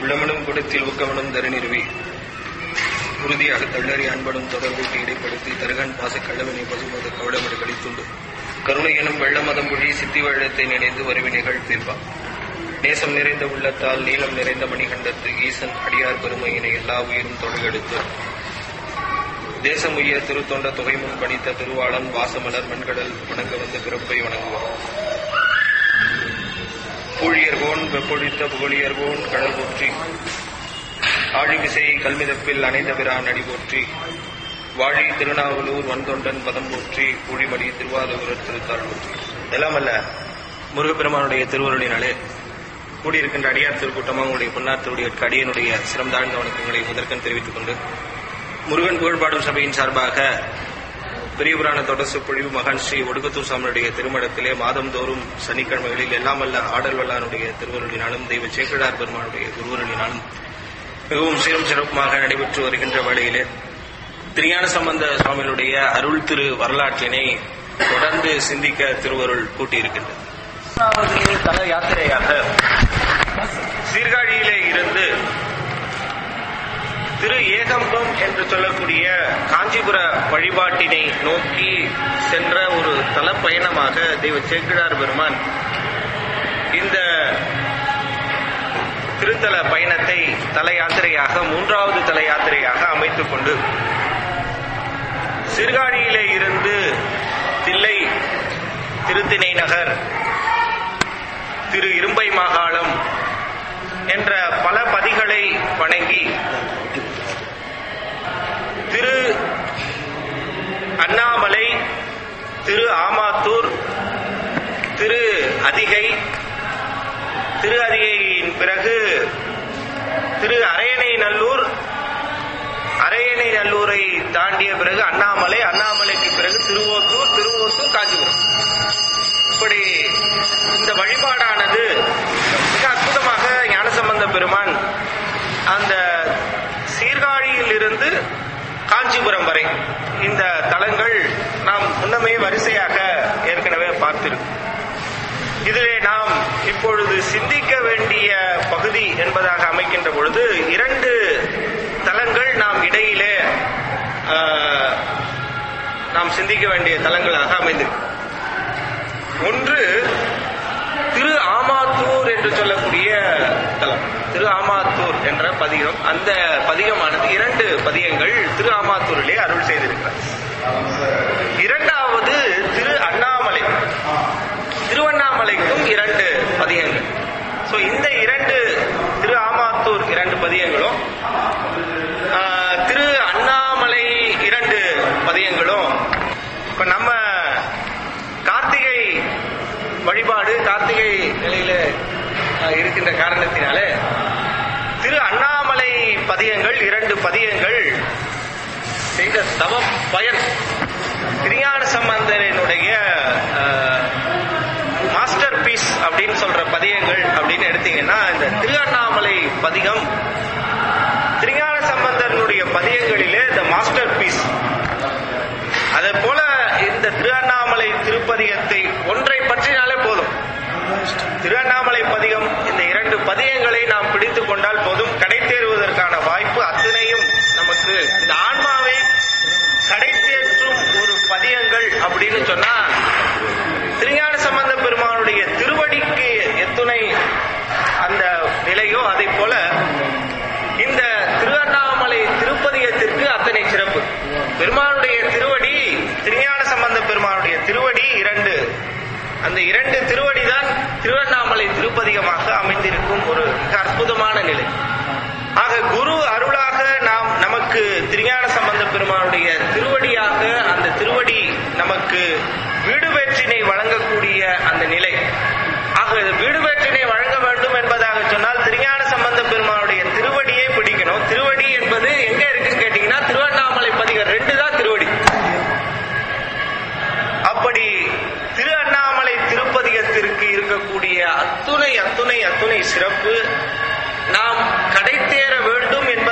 உள்ளமனும் குடத்தில் ஊக்கமனும் தருநிறுவி உறுதியாக தள்ளறி அன்பனும் தொடர்பூட்டி இடைப்படுத்தி தருகன் பாச கள்ளவினை பசுமத கவடமிடு கழித்துண்டு கருணை எனும் வெள்ளமதம் புழி சித்தி வெள்ளத்தை நினைந்து வருவினைகள் தீர்ப்பான். நேசம் நிறைந்த உள்ளத்தால் நீளம் நிறைந்த மணிகண்டத்து ஈசன் அடியார் பெருமையினை எல்லா உயிரும் தொடர்கெடுத்து தேசம் உய்ய திருத்தொண்ட தொகை முன் பணித்த திருவாளன் வாசமலர் மண்கடல் வணங்க வந்து பிறப்பை வணங்குவார். பூழியர்கோன் வெப்பொழித்த புகழியர்கோன் கடல் போற்றி ஆழிவிசை கல்மிதப்பில் அணைந்த பிரான் அடி போற்றி வாழி திருநாவலூர் வன்தொண்டன் பதம் போற்றி பூழிமடி திருவாதூரர் திருத்தாள் போற்றி. எல்லாம் அல்ல முருகப்பெருமானுடைய திருவருளினாலே கூடியிருக்கின்ற அடியார் திருக்கூட்டமாக உங்களுடைய பொன்னார்த்தருடைய அடியனுடைய சிரம் தாழ்ந்த வணக்கங்களை முதற்கண் தெரிவித்துக் கொண்டு முருகன் புகழ்பாடும் சபையின் சார்பாக பெரிய புராண தொடர்சு பொழிவு மகான் ஸ்ரீ ஒடுக்கத்தூர் சாமியுடைய திருமணத்திலே மாதந்தோறும் சனிக்கிழமைகளில் எல்லாம் வல்ல ஆடல் வல்லானுடைய திருவருளினாலும் தெய்வ சேக்கிழார் பெருமானுடைய குருவருளினாலும் மிகவும் சீரும் சிறப்புமாக நடைபெற்று வருகின்ற வேளையிலே திருஞான சம்பந்த சுவாமிகளுடைய அருள் திரு வரலாற்றினை தொடர்ந்து சிந்திக்க திருவருள் கூட்டியிருக்கின்றது. தல யாத்திரையாக சீர்காழியிலே இருந்து திரு ஏகம்பம் என்று சொல்லக்கூடிய காஞ்சிபுர வழிபாட்டினை நோக்கி சென்ற ஒரு தல பயணமாக தெய்வ சேக்கிழார் பெருமான் இந்த திருத்தல பயணத்தை தல யாத்திரையாக மூன்றாவது தல யாத்திரையாக அமைத்துக் கொண்டு சீர்காழியிலே இருந்து தில்லை, திருத்திணை நகர், திரு இரும்பை மாகாளம் என்ற பல பதிகளை வணங்கி திரு அண்ணாமலை, திரு ஆமாத்தூர், திரு அதிகை, திரு அதிகையின் பிறகு திரு அரையணைநல்லூர், அரையணைநல்லூரை தாண்டிய பிறகு அண்ணாமலை, அண்ணாமலைக்கு பிறகு திருவோத்தூர், திருவோத்தூர் காஞ்சிபுரம். இப்படி இந்த வழிபாடானது மிக அற்புதமாக ஞானசம்பந்த பெருமான் அந்த சீர்காழியில் இருந்து காஞ்சிபுரம் வரை இந்த தலங்கள் நாம் முன்னமே வரிசையாக ஏற்கனவே பார்த்திருக்கோம். இதிலே நாம் இப்பொழுது சிந்திக்க வேண்டிய பகுதி என்பதாக அமைக்கின்ற பொழுது இரண்டு தலங்கள் நாம் இடையிலே நாம் சிந்திக்க வேண்டிய தலங்களாக அமைந்திருக்கும். ஒன்று திரு ஆமாத்தூர் என்று சொல்லக்கூடிய தலம், திரு ஆமாத்தூர் என்ற பதிகம். அந்த பதிகமானது இரண்டு பதிகங்கள் திரு ஆமாத்தூரிலே அருள் செய்திருக்கிறார். இரண்டாவது திரு அண்ணாமலை, திருவண்ணாமலைக்கும் இரண்டு பதிகங்கள். இந்த இரண்டு திரு ஆமாத்தூர் இரண்டு பதிகங்களும் திரு அண்ணாமலை இரண்டு பதிகங்களும் இப்ப நம்ம கார்த்திகை வழிபாடு கார்த்திகை நிலையில இருக்கின்ற காரணத்தினாலே திரு அண்ணாமலை பதிகங்கள் இரண்டு பதிகங்கள் செய்த தவ பயன் திருஞான சம்பந்தனுடைய மாஸ்டர் பீஸ் அப்படின்னு சொல்ற பதிகங்கள் அப்படின்னு எடுத்தீங்கன்னா இந்த திரு அண்ணாமலை பதிகம் திருஞான சம்பந்தனுடைய பதிகங்களிலே இந்த மாஸ்டர் பீஸ். அதே போல இந்த திருவண்ணாமலை திருப்பதிகத்தை ஒன்றை பற்றினாலே போதும். திருவண்ணாமலை பதிகம் இந்த இரண்டு பதிகங்களை நாம் பிடித்துக் கொண்டால் போதும், கடை தேறுவதற்கான வாய்ப்பு அத்தனையும் நமக்கு. இந்த ஆன்மாவை கடை தேற்றும் ஒரு பதிகங்கள் அப்படின்னு சொன்னா திருஞான சம்பந்த பெருமானுடைய திருவடிக்கு எத்துணை அந்த நிலையோ அதை போல இந்த திருவண்ணாமலை திருப்பதிகத்திற்கு அத்தனை சிறப்பு. பெருமானுடைய திருவடி, திருஞான சம்பந்த பெருமானுடைய திருவடி இரண்டு, அந்த இரண்டு திருவடி தான் திருவண்ணாமலை திருப்பதிகமாக அமைந்திருக்கும் ஒரு மிக அற்புதமான நிலை. ஆக குரு அருளாக நாம் நமக்கு திருஞான சம்பந்த பெருமானுடைய திருவடியாக அந்த திருவடி நமக்கு வீடுவேற்றினை வழங்கக்கூடிய அந்த நிலை. ஆக வீடுவேற்றினை வழங்க வேண்டும் என்பதாக சொன்னால் திருஞான சம்பந்த பெருமானுடைய திருவடியை பிடிக்கணும். திருவடி என்பது எங்க இருக்குன்னு கேட்டீங்கன்னா திருவண்ணாமலை பதிகம் ரெண்டு தான் திருவடி. அப்படி திரு அண்ணாமலை திருப்பதிகத்திற்கு இருக்கக்கூடிய அத்துணை சிறப்பு நாம் கடை தேர வேண்டும் என்பது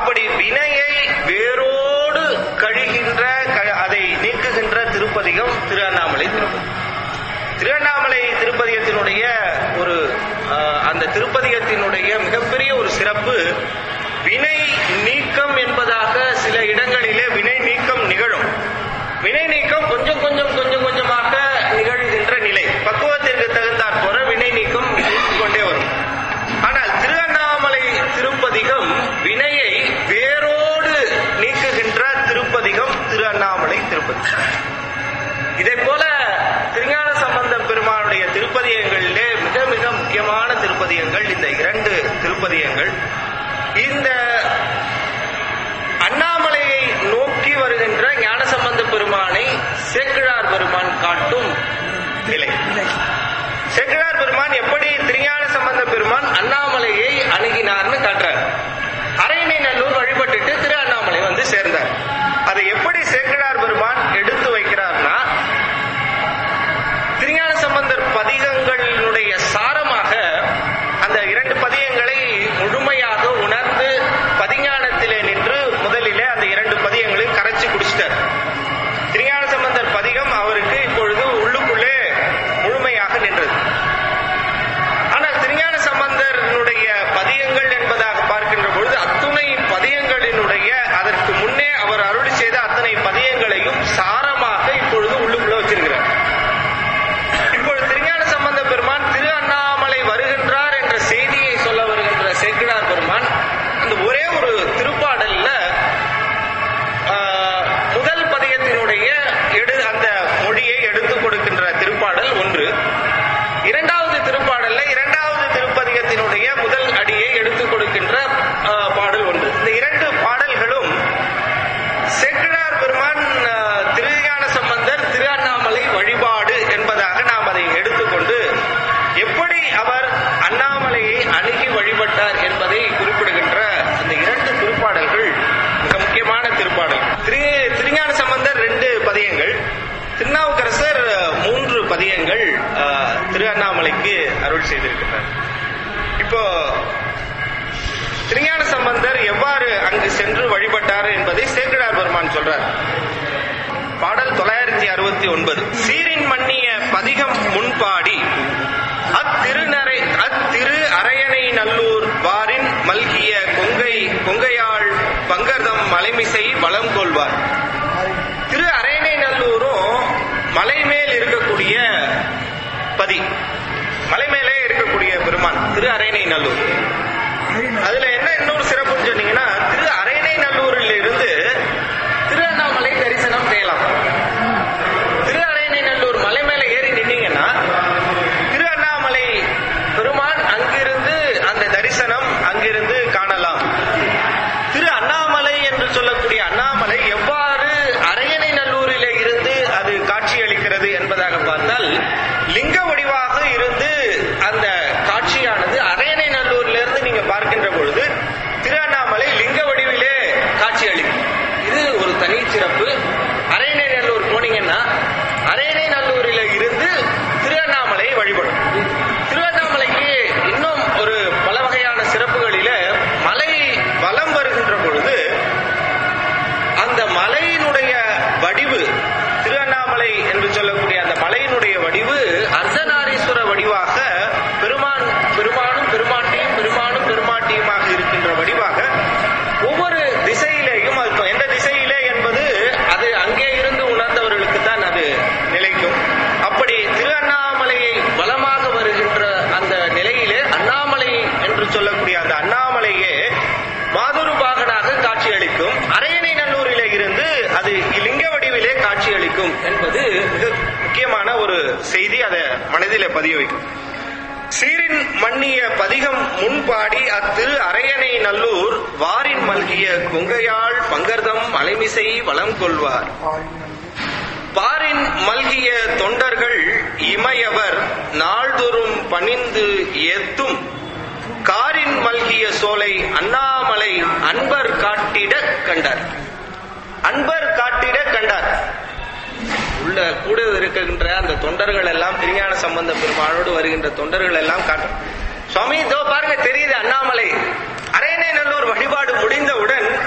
அப்படி வினையை வேரோடு கழிகின்ற, அதை நீக்குகின்ற திருப்பதிகம் திருவண்ணாமலை திருப்பதி. திருவண்ணாமலை திருப்பதிகத்தினுடைய ஒரு அந்த திருப்பதிகத்தினுடைய மிகப்பெரிய ஒரு சிறப்பு வினை நீக்கம் என்பதாக. சில இடங்களிலே வினை நீக்கம் நிகழும். வினை நீக்கம் கொஞ்சம் கொஞ்சமாக நிகழ்கின்ற நிலை, பக்குவத்திற்கு தகுந்தாற் போல வினை நீக்கம் கொண்டே வரும். ஆனால் திருவண்ணாமலை திருப்பதிகம் வினையை வேரோடு நீக்குகின்ற திருப்பதிகம் திருவண்ணாமலை திருப்பதி. இதை போல திருஞான சம்பந்த பெருமானுடைய திருப்பதிகங்களிலே மிக மிக முக்கியமான திருப்பதிகங்கள் இந்த 2 திருப்பதிகங்கள். இந்த அண்ணாமலையை நோக்கி வருகின்ற ஞானசம்பந்த பெருமானை சேக்கிழார் பெருமான் காட்டும் நிலை. சேக்கிழார் பெருமான் எப்படி திருஞான சம்பந்த பெருமான் அண்ணாமலையை அணுகினார்னு காட்டுறார். அரையணை நல்லூர் வழிபட்டுட்டு திரு அண்ணாமலை வந்து சேர்ந்தார். அதை எப்படி சேக்கிழார் பெருமான் எடுத்து வைக்கிறார்னா, திருஞான சம்பந்தர் பதிகங்களினுடைய சாரமாக அந்த 2 பதிகங்களை முழுமையாக உணர்ந்து பதிஞானத்திலே நின்று முதலிலே அந்த 2 பதிகங்களையும் கரைச்சி குடிச்சிட்டார். திருஞான சம்பந்தர் பதிகம் அவருக்கு இப்பொழுது உள்ளுக்குள்ளே முழுமையாக நின்றது. ஆனால் திருஞான சம்பந்தருடைய பதிகங்கள் என்பதாக பார்க்கின்ற பொழுது அத்துணை பதிகங்களினுடைய அதற்கு முன்னே அவர் அருளி செய்த அத்தனை பதிகங்களையும் சாரமாக இப்பொழுது உள்ளுக்குள்ள வச்சிருக்கிறார். இப்பொழுது திருஞான சம்பந்த பெருமான் திரு அண்ணாமலை வருகின்றார் என்ற செய்தியை சொல்ல வருகின்ற சேக்கிழார் பெருமான் இந்த ஒரே ஒரு திருப்பாடல்ல முதல் பதிகத்தினுடைய அந்த மொழியை எடுத்துக் கொடுக்கின்ற திருப்பாடல் ஒன்று, 2வது திருப்பாடல்ல 2வது திருப்பதிகத்தினுடைய முதல் அடியை எடுத்துக் கொடுக்கின்ற பாடல் ஒன்று. இந்த 2 பாடல்களும் சேக்கிழார் பெருமான் திருஞான சம்பந்தர் திரு அண்ணாமலை வழிபாடு என்பதாக நாம் அதை எடுத்துக்கொண்டு எப்படி அவர் அண்ணாமலையை அணுகி வழிபட்டார் என்பதை குறிப்பிடுகின்ற அந்த 2 திருப்பாடல்கள் மிக முக்கியமான திருப்பாடல். திருஞான சம்பந்தர் 2 பதிகங்கள், திருநாவுக்கரசர் 3 பதிகங்கள் திரு அண்ணாமலைக்கு அருள் செய்திருக்கிறார். இப்போ திருஞான சம்பந்தர் எவ்வாறு அங்கு சென்று வழிபட்டார் என்பதை சேக்கிழார் பெருமான் சொல்றார். பாடல் 969. சீரின் மன்னிய பதிகம் முன்பாடி அத்திரு அரையணை நல்லூர் வாரின் மல்கிய கொங்கையாள் பங்கர்தம் மலைமிசை வளம் கொள்வார். திரு அரையணை நல்லூரும் மலை மேல் இருக்கக்கூடிய பதி, மலை மேலே இருக்கக்கூடிய பெருமான் திரு அரையணை நல்லூர். அதுல என்ன இன்னொரு சிறப்புன்னு சொன்னீங்கன்னா, திரு அரையணை நல்லூரில் இருந்து திரு அண்ணாமலை தரிசனம் செய்யலாம். திரு அரையணை நல்லூர் மலை மேல ஏறி நின்னீங்கன்னா திரு அண்ணாமலை பெருமான் அங்கிருந்து அந்த தரிசனம் அங்கிருந்து காணலாம். திரு அண்ணாமலை என்று சொல்லக்கூடிய அண்ணாமலை எவ்வாறு அரையணை நல்லூரிலே இருந்து அது காட்சியளிக்கிறது என்பதாக பார்த்தால், லிங்க வடிவாக இருந்து அந்த காட்சியானது அரையணை நல்லூரிலிருந்து நீங்க பார்க்கின்ற பொழுது திரு அண்ணாமலை லிங்க வடிவிலே காட்சி அளிக்கும். இது ஒரு தனி சிறப்பு. அரையணை நல்லூர் போனீங்கன்னா அரையணை நல்லூரில இருந்து திரு அண்ணாமலை வழிபடும். திரு அண்ணாமலைக்கு இன்னும் ஒரு பல வகையான சிறப்புகளில மலை வலம் வருகின்ற பொழுது அந்த மலையினுடைய வடிவு, திரு அண்ணாமலை என்று சொல்லக்கூடிய அந்த மலையினுடைய வடிவு அர்த்தநாரீஸ்வர வடிவாக பெருமானும் பெருமாட்டியுமாக இருக்கின்ற வடிவாக ஒவ்வொரு திசையிலேயும் இருக்கும். எந்த திசையிலே என்பது அது அங்கே இருந்து உணர்ந்தவர்களுக்கு தான் அது நிலைக்கும். அப்படி திரு அண்ணாமலையை வலமாக வருகின்ற அந்த நிலையிலே அண்ணாமலை என்று சொல்லக்கூடிய அந்த அண்ணாமலையே மாதுருபாகனாக காட்சியளிக்கும். அரையணை நல்லூரிலே இருந்து அது லிங்க வடிவிலே காட்சியளிக்கும் என்பது மிக முக்கியமான ஒரு செய்தி. அதை மனதிலே பதிய வைக்கும். சீரின் மன்னிய பதிகம் முன்பாடி அத்திரு அரையணை நல்லூர் வாரின் மல்கிய கொங்கையாள் பங்கர்தம் அலைமிசை வளம் கொள்வார். பாரின் மல்கிய தொண்டர்கள் இமையவர் நாள்தோறும் பணிந்து ஏத்தும் காரின் மல்கிய சோலை அண்ணாமலை அன்பர் காட்டிட கண்டார். அன்பர் காட்டிட கண்டார். உள்ள கூட இருக்கின்ற அந்த தொண்டர்கள் எல்லாம், திருஞான சம்பந்த பெருமானோடு வருகின்ற தொண்டர்கள் எல்லாம் காட்டும். சுவாமி இதோ பாருங்க தெரியுது அண்ணாமலை. அரையணை நல்லூர் வழிபாடு முடிந்தவுடன்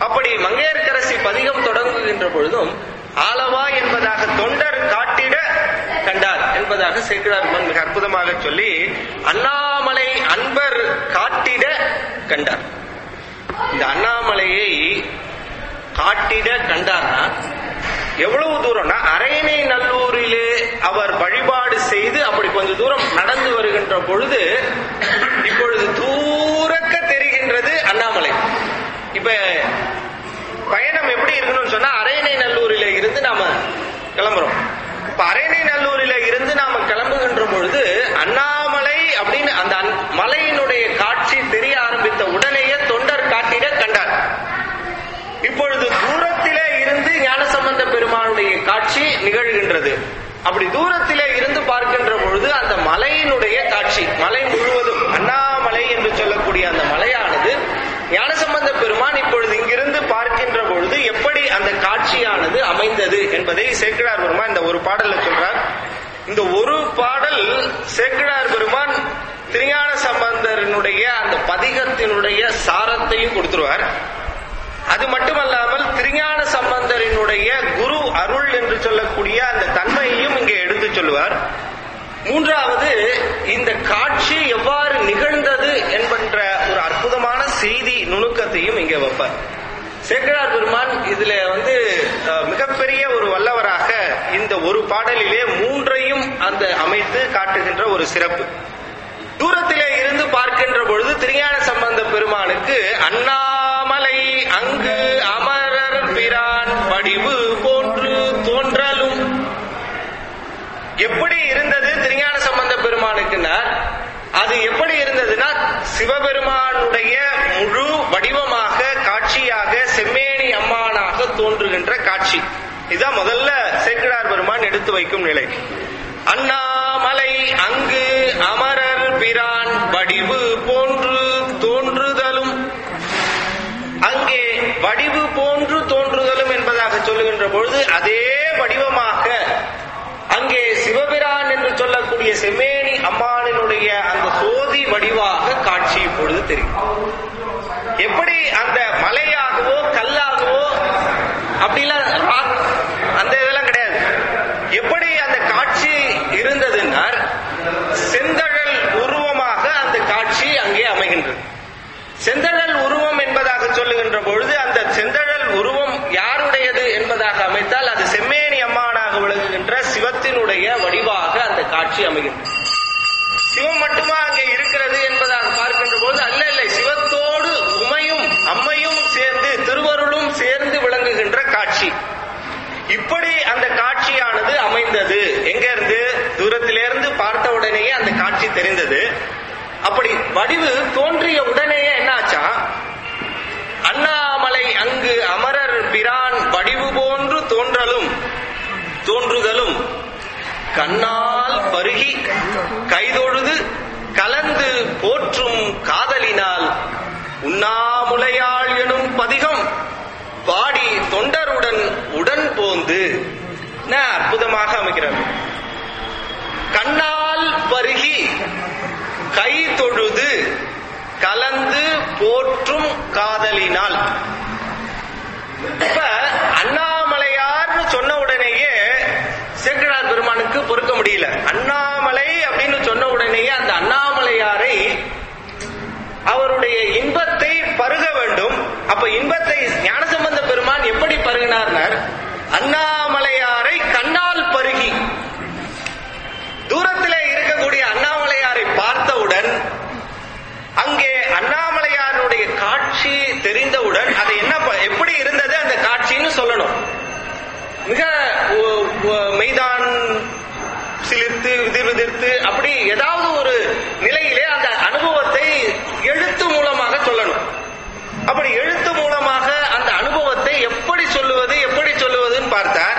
அப்படி மங்கையர்க்கரசி பதிகம் தொடங்குகின்ற பொழுதும் ஆலவா என்பதாக தொண்டர் காட்டிட கண்டார் என்பதாக சேக்கிழார் மிக அற்புதமாக சொல்லி அண்ணாமலை அன்பர் காட்டிட கண்டார். இந்த அண்ணாமலையை காட்டிட கண்டார்னா எவ்வளவு தூரம்னா அரையணை நல்லூரிலே அவர் வழிபாடு செய்து அப்படி கொஞ்ச தூரம் நடந்து வருகின்ற பொழுது இப்பொழுது தூரக்க தெரிகின்றது அண்ணாமலை. இப்ப பயணம் எப்படி இருக்கணும்னு சொன்னா அரையணை நல்லூரில இருந்து நாம கிளம்புறோம். இப்ப அரையணை நல்லூரில இருந்து நாம கிளம்புகின்ற பொழுது அண்ணாமலை அப்படின்னு அந்த மலையினுடைய காட்சி தெரிய ஆரம்பித்த உடனேயே தொண்டர் காட்டிட கண்டார். இப்பொழுது தூரத்திலே இருந்து ஞானசம்பந்த பெருமானுடைய காட்சி நிகழ்கின்றது. அப்படி தூரத்திலே இருந்து பார்க்கின்ற பொழுது அந்த மலையினுடைய காட்சி, மலை முழுவதும் அண்ணாமலை என்று சொல்லக்கூடிய அந்த மலையானது ஞானசம்பந்த பெருமான் இப்பொழுது இங்கிருந்து பார்க்கின்ற பொழுது எப்படி அந்த காட்சியானது அமைந்தது என்பதை சேக்கிழார் பெருமான் இந்த ஒரு பாடல்ல சொல்றார். இந்த ஒரு பாடல் சேக்கிழார் பெருமான் திருஞான சம்பந்தரனுடைய அந்த பதிகத்தினுடைய சாரத்தையும் கொடுத்துருவார். அது மட்டுமல்லாமல் திருஞான சம்பந்தரினுடைய குரு அருள் என்று சொல்லக்கூடிய அந்த தன்மையையும் இங்கே எடுத்து சொல்லுவார். மூன்றாவது, இந்த காட்சி எவ்வாறு நிகழ்ந்தது என்கின்ற ஒரு அற்புதமான செய்தி நுணுக்கத்தையும் இங்கே வைப்பார். சேக்கிழார் பெருமான் இதுல மிகப்பெரிய ஒரு வல்லவராக இந்த ஒரு பாடலிலே மூன்றையும் அந்த அமைத்து காட்டுகின்ற ஒரு சிறப்பு. தூரத்திலே இருந்து பார்க்கின்ற பொழுது திருஞான சம்பந்த பெருமானுக்கு அண்ணாமலை அங்கு அமரர் பிரான் வடிவு போன்று தோன்றலும் எப்படி இருந்தது திருஞான சம்பந்த பெருமானுக்குன்னா அது எப்படி இருந்ததுன்னா சிவபெருமானுடைய முழு வடிவமாக காட்சியாக செம்மேனி அம்மானாக தோன்றுகின்ற காட்சி. இதுதான் முதல்ல சேக்கிழார் பெருமான் எடுத்து வைக்கும் நிலை. அண்ணாமலை அங்கு அமரர் பிரான் வடிவு போன்று தோன்றுதலும், அங்கே வடிவு போன்று தோன்றுதலும் என்பதாக சொல்லுகின்ற பொழுது அதே வடிவமாக அங்கே சிவபிரான் என்று சொல்லக்கூடிய செம்மேனி அம்மானினுடைய அந்த சோதி வடிவாக காட்சி இப்பொழுது தெரியும். எப்படி அந்த மலையாகவோ கல்லாகவோ அப்படிலாம் அந்த இதெல்லாம் கிடையாது. எப்படி அந்த காட்சி இருந்ததுன்னா செந்தழல் உருவமாக அந்த காட்சி அங்கே அமைகின்றது. செந்தழல் உருவம் என்பதாக சொல்லுகின்ற பொழுது அந்த செந்தழல் உருவம் யாருடையது என்பதாக அமைத்தால் அது செம்மேனி அம்மானாக விளங்குகின்ற சிவத்தினுடைய வடிவாக அந்த காட்சி அமைகின்றது. சிவம் மட்டுமா அங்கே இருக்கிறது என்பதாக பார்க்கின்ற பொழுது அல்ல, இல்லை, சிவத்தோடு உமையும் அம்மையும் சேர்ந்து திருவருளும் சேர்ந்து விளங்குகின்ற காட்சி. இப்படி அந்த காட்சியானது அமைந்தது. எங்க இருந்து? தூரத்திலிருந்து பார்த்த உடனேயே அந்த காட்சி தெரிந்தது. அப்படி வடிவு தோன்றிய உடனேயே என்னாச்சா, அண்ணாமலை அங்கு அமரர் பிரான் வடிவு போன்று தோன்றுதலும் கண்ணால் பருகி கைதொழுது கலந்து போற்றும் காதலினால் உண்ணாமுலையாள் எனும் பதிகம் பாடி தொண்டருடன் உடன் போந்து அற்புதமாக அமைக்கிறார். கண்ணால் பருகி கை தொழுது கலந்து போற்றும் காதலினால். இப்ப அண்ணாமலையார்னு சொன்ன உடனேயே சேக்கிழார் பெருமானுக்கு பொறுக்க முடியல. அண்ணாமலை அப்படின்னு சொன்ன உடனேயே அந்த அண்ணாமலையாரை அவருடைய இன்பத்தை பருக வேண்டும். அப்ப இன்பத்தை ஞானசம்பந்த பெருமான் எப்படி பருகினார்? அண்ணாமலையாரை கண்ணால் பருகி, தூரத்திலே இருக்கக்கூடிய அண்ணாமலையாரை பார்த்தவுடன் அங்கே அண்ணாமலையாருடைய காட்சி தெரிந்தவுடன் அது என்ன எப்படி இருந்தது அந்த காட்சின்னு சொல்லணும். மிக மெய்தான் சிலிர்த்து விதிர்த்து அப்படி ஏதாவது ஒரு நிலையிலே அந்த அனுபவத்தை எழுத்து மூலமாக சொல்லணும். அப்படி எழுத்து மூலமாக அந்த அனுபவத்தை எப்படி சொல்லுவதுன்னு பார்த்தார்.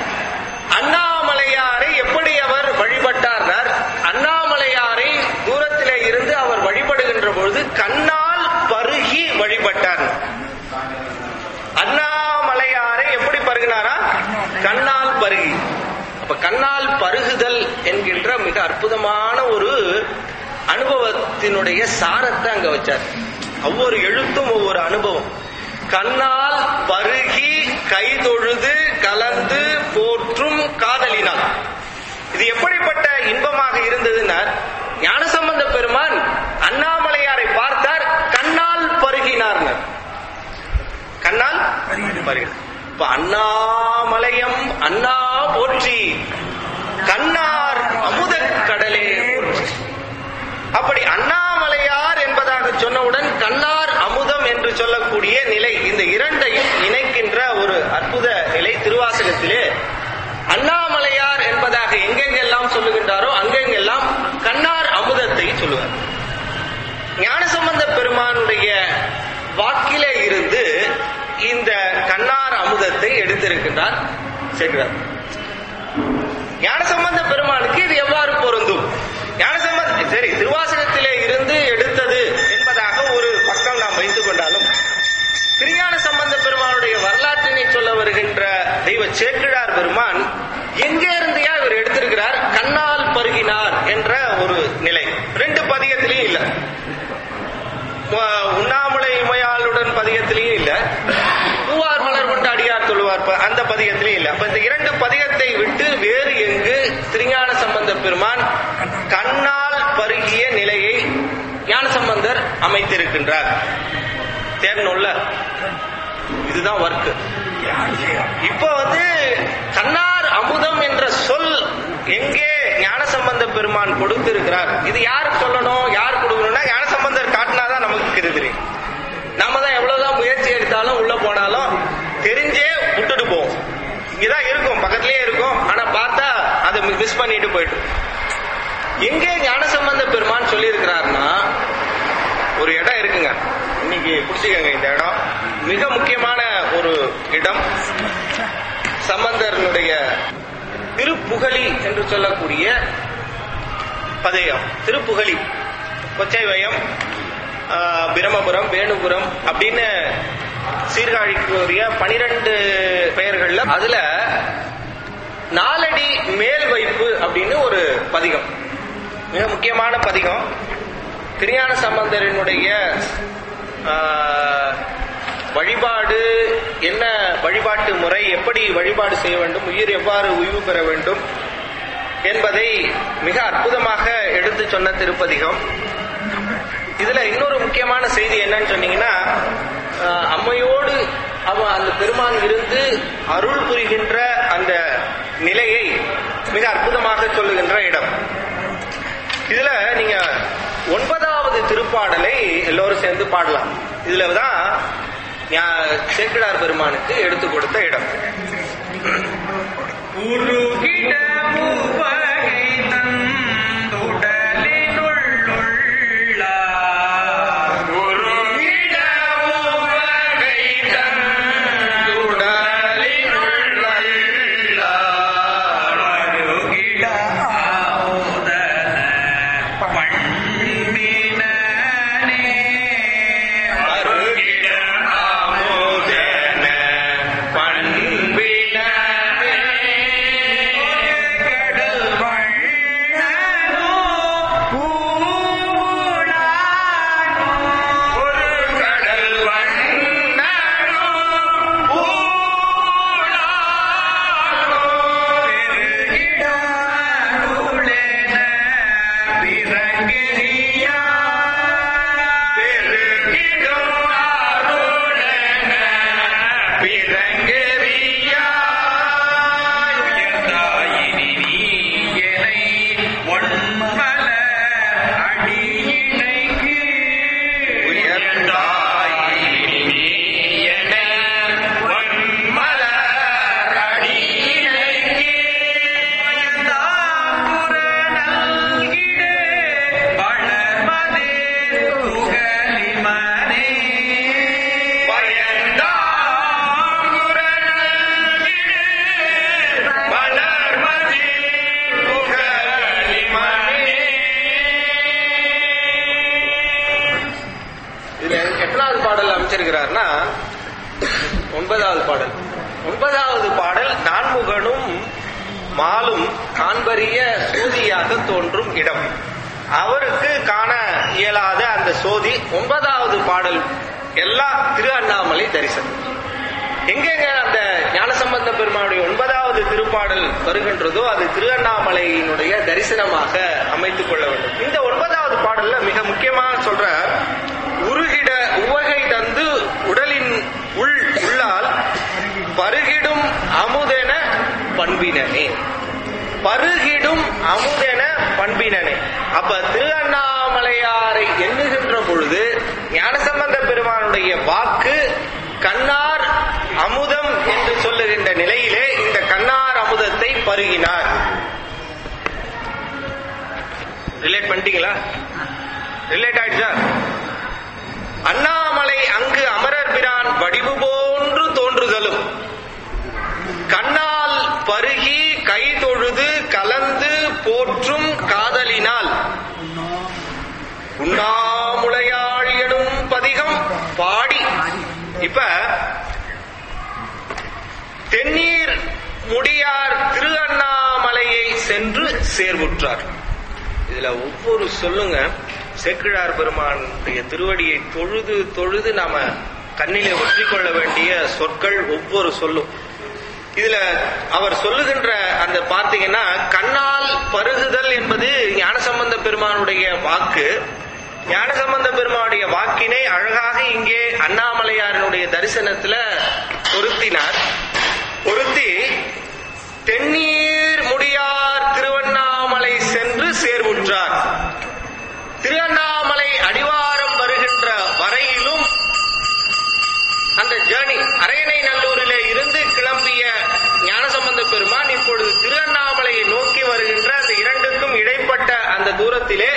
அண்ணாமலையாரை எப்படி அவர் வழிபட்டார்? அண்ணாமலையாரை தூரத்திலே இருந்து அவர் வழிபடுகின்ற பொழுது கண்ணால் பருகி வழிபட்டார். அண்ணாமலையாரை எப்படி பருகினாரா? கண்ணால் பருகி. அப்ப கண்ணால் பருகுதல் என்கின்ற மிக அற்புதமான ஒரு அனுபவத்தினுடைய சாரத்தை அங்க வச்சார். ஒவ்வொரு எழுத்தும் ஒவ்வொரு அனுபவம். கண்ணால் பருகி கைதொழுது கலந்து போற்றும் காதலினால். இது எப்படிப்பட்ட இன்பமாக இருந்ததுன்னா, ஞானசம்பந்த பெருமான் அண்ணாமலையாரை பார்த்தார், கண்ணால் பருகினார். கண்ணால் பருகினார். இப்ப அண்ணாமலையம் அண்ணா போற்றி, கண்ணார் அமுத கடலே போற்றி. அப்படி அண்ணாமலையார் என்பதாக சொன்னவுடன் கண்ணார் அமுதம் என்று சொல்லக்கூடிய நிலை, இந்த இரண்டையும் இணைக்கின்ற ஒரு அற்புத நிலை திருவாசகத்திலே அண்ணாமலையார் என்பதாக எங்கெங்கெல்லாம் சொல்லுகின்றாரோ அங்கெங்கெல்லாம் கண்ணார் அமுதத்தை சொல்லுவார். ஞானசம்பந்த பெருமானுடைய வாக்கிலே இருந்து இந்த கண்ணார் அமுதத்தை எடுத்திருக்கின்றார் சேர்க்கிறார். ஞானசம்பந்த பெருமானுக்கு இது எவ்வாறு பொருந்தும்? ஞானசம்பந்த சரி திருவாசகத்திலே இருந்து எடுத்தது என்பதாக ஒரு பக்கம் நாம் வைத்துக் கொண்டாலும், திருஞான சம்பந்த பெருமானுடைய வரலாற்றினை சொல்ல வருகின்ற தெய்வ சேக்கிழார் பெருமான் எங்கே இருந்தையா இவர் எடுத்திருக்கிறார்? கண்ணால் பருகினார் என்ற ஒரு நிலை ரெண்டு பதிகத்திலையும் இல்ல, உண்ணாமுலை இமையாளுடன் பதிகத்திலையும் இல்ல, பூவார் மலர் கொண்டு அடியார் தொழுவார் அந்த பதிகத்திலையும் இல்ல. அப்ப இந்த இரண்டு பதிகத்தை விட்டு வேறு எங்கு திருஞான சம்பந்த பெருமான் கண்ணால் பருகிய நிலையை ஞானசம்பந்தர் அமைத்திருக்கின்றார்? தேர்னோல்ல, இதுதான் வர்க்கு. இப்ப கண்ணார் அமுதம் என்ற சொல் எங்கே ஞானசம்பந்த பெருமான் கொடுத்திருக்கிறார்? இது யாருக்கு சொல்லணும், யார் கொடுக்கணும்னா ஞானசம்பந்தர் காட்டினாதான் நமக்கு தெரியும். நாம தான் எவ்வளவுதான் முயற்சி எடுத்தாலும் உள்ள போனாலும் தெரிஞ்சே விட்டுட்டு போவோம். இங்கதான் இருக்கும், பக்கத்திலேயே இருக்கும், ஆனா பார்த்தா அதை மிஸ் பண்ணிட்டு போயிட்டு. எங்கே ஞானசம்பந்த பெருமான் சொல்லி இருக்கிறார்னா, ஒரு இடம் இருக்குங்க, இன்னைக்கு புடிச்சுக்கங்க. இந்த இடம் மிக முக்கியமான ஒரு இடம். சம்பந்தருடைய திருப்புகழி என்று சொல்லக்கூடிய பதிகம். திருப்புகழி கொச்சைவயம், பிரமபுரம், வேணுபுரம் அப்படின்னு சீர்காழிக்குரிய 12 பெயர்கள்ல அதுல நாலடி மேல் வைப்பு அப்படின்னு ஒரு பதிகம், மிக முக்கியமான பதிகம். திருஞான சம்பந்தரினுடைய வழிபாடு என்ன, வழிபாட்டு முறை, எப்படி வழிபாடு செய்ய வேண்டும், உயிர் எவ்வாறு உய்வு பெற வேண்டும் என்பதை மிக அற்புதமாக எடுத்து சொன்ன திருப்பதிகம். இதுல இன்னொரு முக்கியமான செய்தி என்னன்னு சொன்னீங்கன்னா, அம்மையோடு அந்த பெருமான் இருந்து அருள் புரிகின்ற அந்த நிலையை மிக அற்புதமாக சொல்லுகின்ற இடம். இதுல நீங்க 9வது திருப்பாடலை எல்லோரும் சேர்ந்து பாடலாம். இதுலதான் சேக்கிழார் பெருமானுக்கு எடுத்து கொடுத்த இடம். ஒன்பதாவது பாடல் நான்முகனும் மாலும் காண்பரிய சோதியாக தோன்றும் இடம். அவருக்கு காண இயலாத அந்த சோதி 9வது பாடல் எல்லாம் திரு அண்ணாமலை தரிசனம். எங்கெங்க அந்த ஞானசம்பந்த பெருமானுடைய 9வது திருப்பாடல் வருகின்றதோ அது திரு அண்ணாமலையினுடைய தரிசனமாக அமைத்துக் கொள்ள வேண்டும். இந்த 9வது பாடல்ல மிக முக்கியமாக சொல்ற, உருகிட உவகை தந்து உடலின் உள்ளால் பருகிடும் அமுதென பண்பினனே. பருகிடும் அமுதென பண்பினனே. அப்ப திரு அண்ணாமலையாரை எண்ணுகின்ற பொழுது ஞானசம்பந்த பெருமானுடைய வாக்கு கண்ணார் அமுதம் என்று சொல்லுகின்ற நிலையிலே இந்த கண்ணார் அமுதத்தை பருகினார். ரிலேட் பண்ணிட்டீங்களா? ரிலேட் ஆயிடுச்சா? அண்ணாமலை அங்கு அமரர் பிரான் வடிவு போன்று தோன்றுதலும் கண்ணால் பருகி கை தொழுது கலந்து போற்றும் காதலினால் உண்ணாமுலையாள் எனும் பதிகம் பாடி. இப்ப தென்னீர் முடியார் திரு அண்ணாமலையை சென்று சேர்வுற்றார். இதுல ஒவ்வொரு சொல்லுங்க சேக்கிழார் பெருமானுடைய திருவடியை தொழுது தொழுது நாம கண்ணிலே ஒற்றிக்கொள்ள வேண்டிய சொற்கள் ஒவ்வொரு சொல்லும். இதுல அவர் சொல்லுகின்ற அந்த பார்த்தீங்கன்னா கண்ணால் பருகுதல் என்பது ஞானசம்பந்த பெருமானுடைய வாக்கு. ஞானசம்பந்த பெருமானுடைய வாக்கினை அழகாக இங்கே அண்ணாமலையாரனுடைய தரிசனத்துல பொருத்தினார். பொருத்தி தென்னீர் முடியார் திருவண்ணாமலை சென்று சேர்வுற்றார். திருவண்ணாமலை அடிவாரம் வருகின்ற வரையிலும் அந்த ஜேர்னி அரையணை நல்லூரிலே இருந்து கிளம்பிய ஞானசம்பந்த பெருமான் இப்பொழுது திருவண்ணாமலையை நோக்கி வருகின்ற அந்த இரண்டுக்கும் இடைப்பட்ட அந்த தூரத்திலே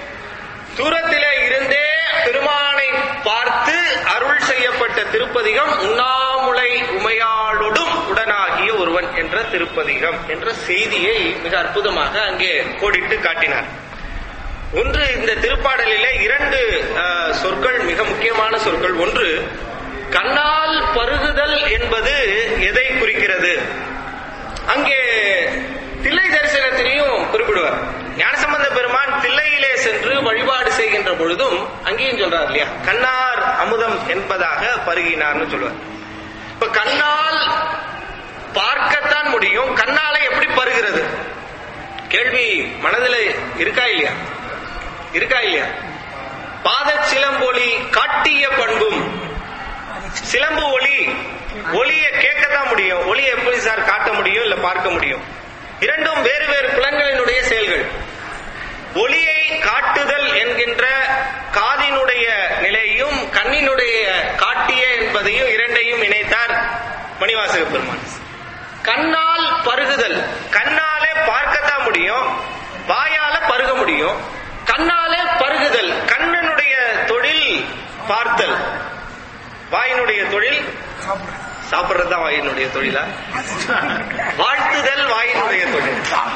இருந்தே பெருமானை பார்த்து அருள் செய்யப்பட்ட திருப்பதிகம் உண்ணாமுலை உமையாளோடும் உடனாகிய ஒருவன் என்ற திருப்பதிகம் என்ற செய்தியை மிக அற்புதமாக அங்கே கோடிட்டு காட்டினார். ஒன்று, இந்த திருப்பாடலிலே 2 சொற்கள் மிக முக்கியமான சொற்கள். ஒன்று, கண்ணால் பருகுதல் என்பது எதை குறிக்கிறது? அங்கே தில்லை தரிசனத்திலையும் குறிப்பிடுவார். ஞானசம்பந்த பெருமான் தில்லையிலே சென்று வழிபாடு செய்கின்ற பொழுதும் அங்கேயும் சொல்றார் இல்லையா, கண்ணார் அமுதம் என்பதாக பருகினார்னு சொல்லுவார். இப்ப கண்ணால் பார்க்கத்தான் முடியும், கண்ணால எப்படி பருகிறது? கேள்வி மனதில் இருக்கா இல்லையா? இருக்கா இல்லையா? பாத சிலம்பொலி காட்டிய பண்பும், சிலம்பு ஒளியை கேட்கத்தான் முடியும், ஒளியை எப்படி சார் காட்ட முடியும் இல்ல பார்க்க முடியும்? இரண்டும் வேறு வேறு புலன்களினுடைய செயல்கள். ஒளியை காட்டுதல் என்கின்ற காதினுடைய நிலையும் கண்ணினுடைய காட்டிய என்பதையும் இரண்டையும் இணைத்தார் மணிவாசக பெருமான். கண்ணால் பருகுதல், கண்ணாலே பார்க்கத்தான் முடியும், வாயால பருக முடியும். கண்ணாலே பருகுதல், கண்ணனுடைய தொழில் பார்த்தல், வாயினுடைய தொழில் சாப்பிடுறது தான் வாயினுடைய தொழிலா? வாழ்த்துதல் வாயினுடைய தொழில்.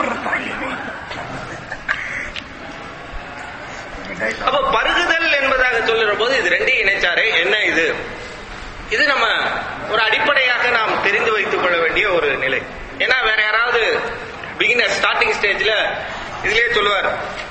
அப்ப பருகுதல் என்பதாக சொல்லுற போது இது ரெண்டையும் இணைச்சாரே, என்ன இது? இது நம்ம ஒரு அடிப்படையாக நாம் தெரிந்து வைத்துக் கொள்ள வேண்டிய ஒரு நிலை. ஏன்னா வேற யாராவது பிகினர் ஸ்டார்டிங் ஸ்டேஜ்ல இதுலயே சொல்லுவார்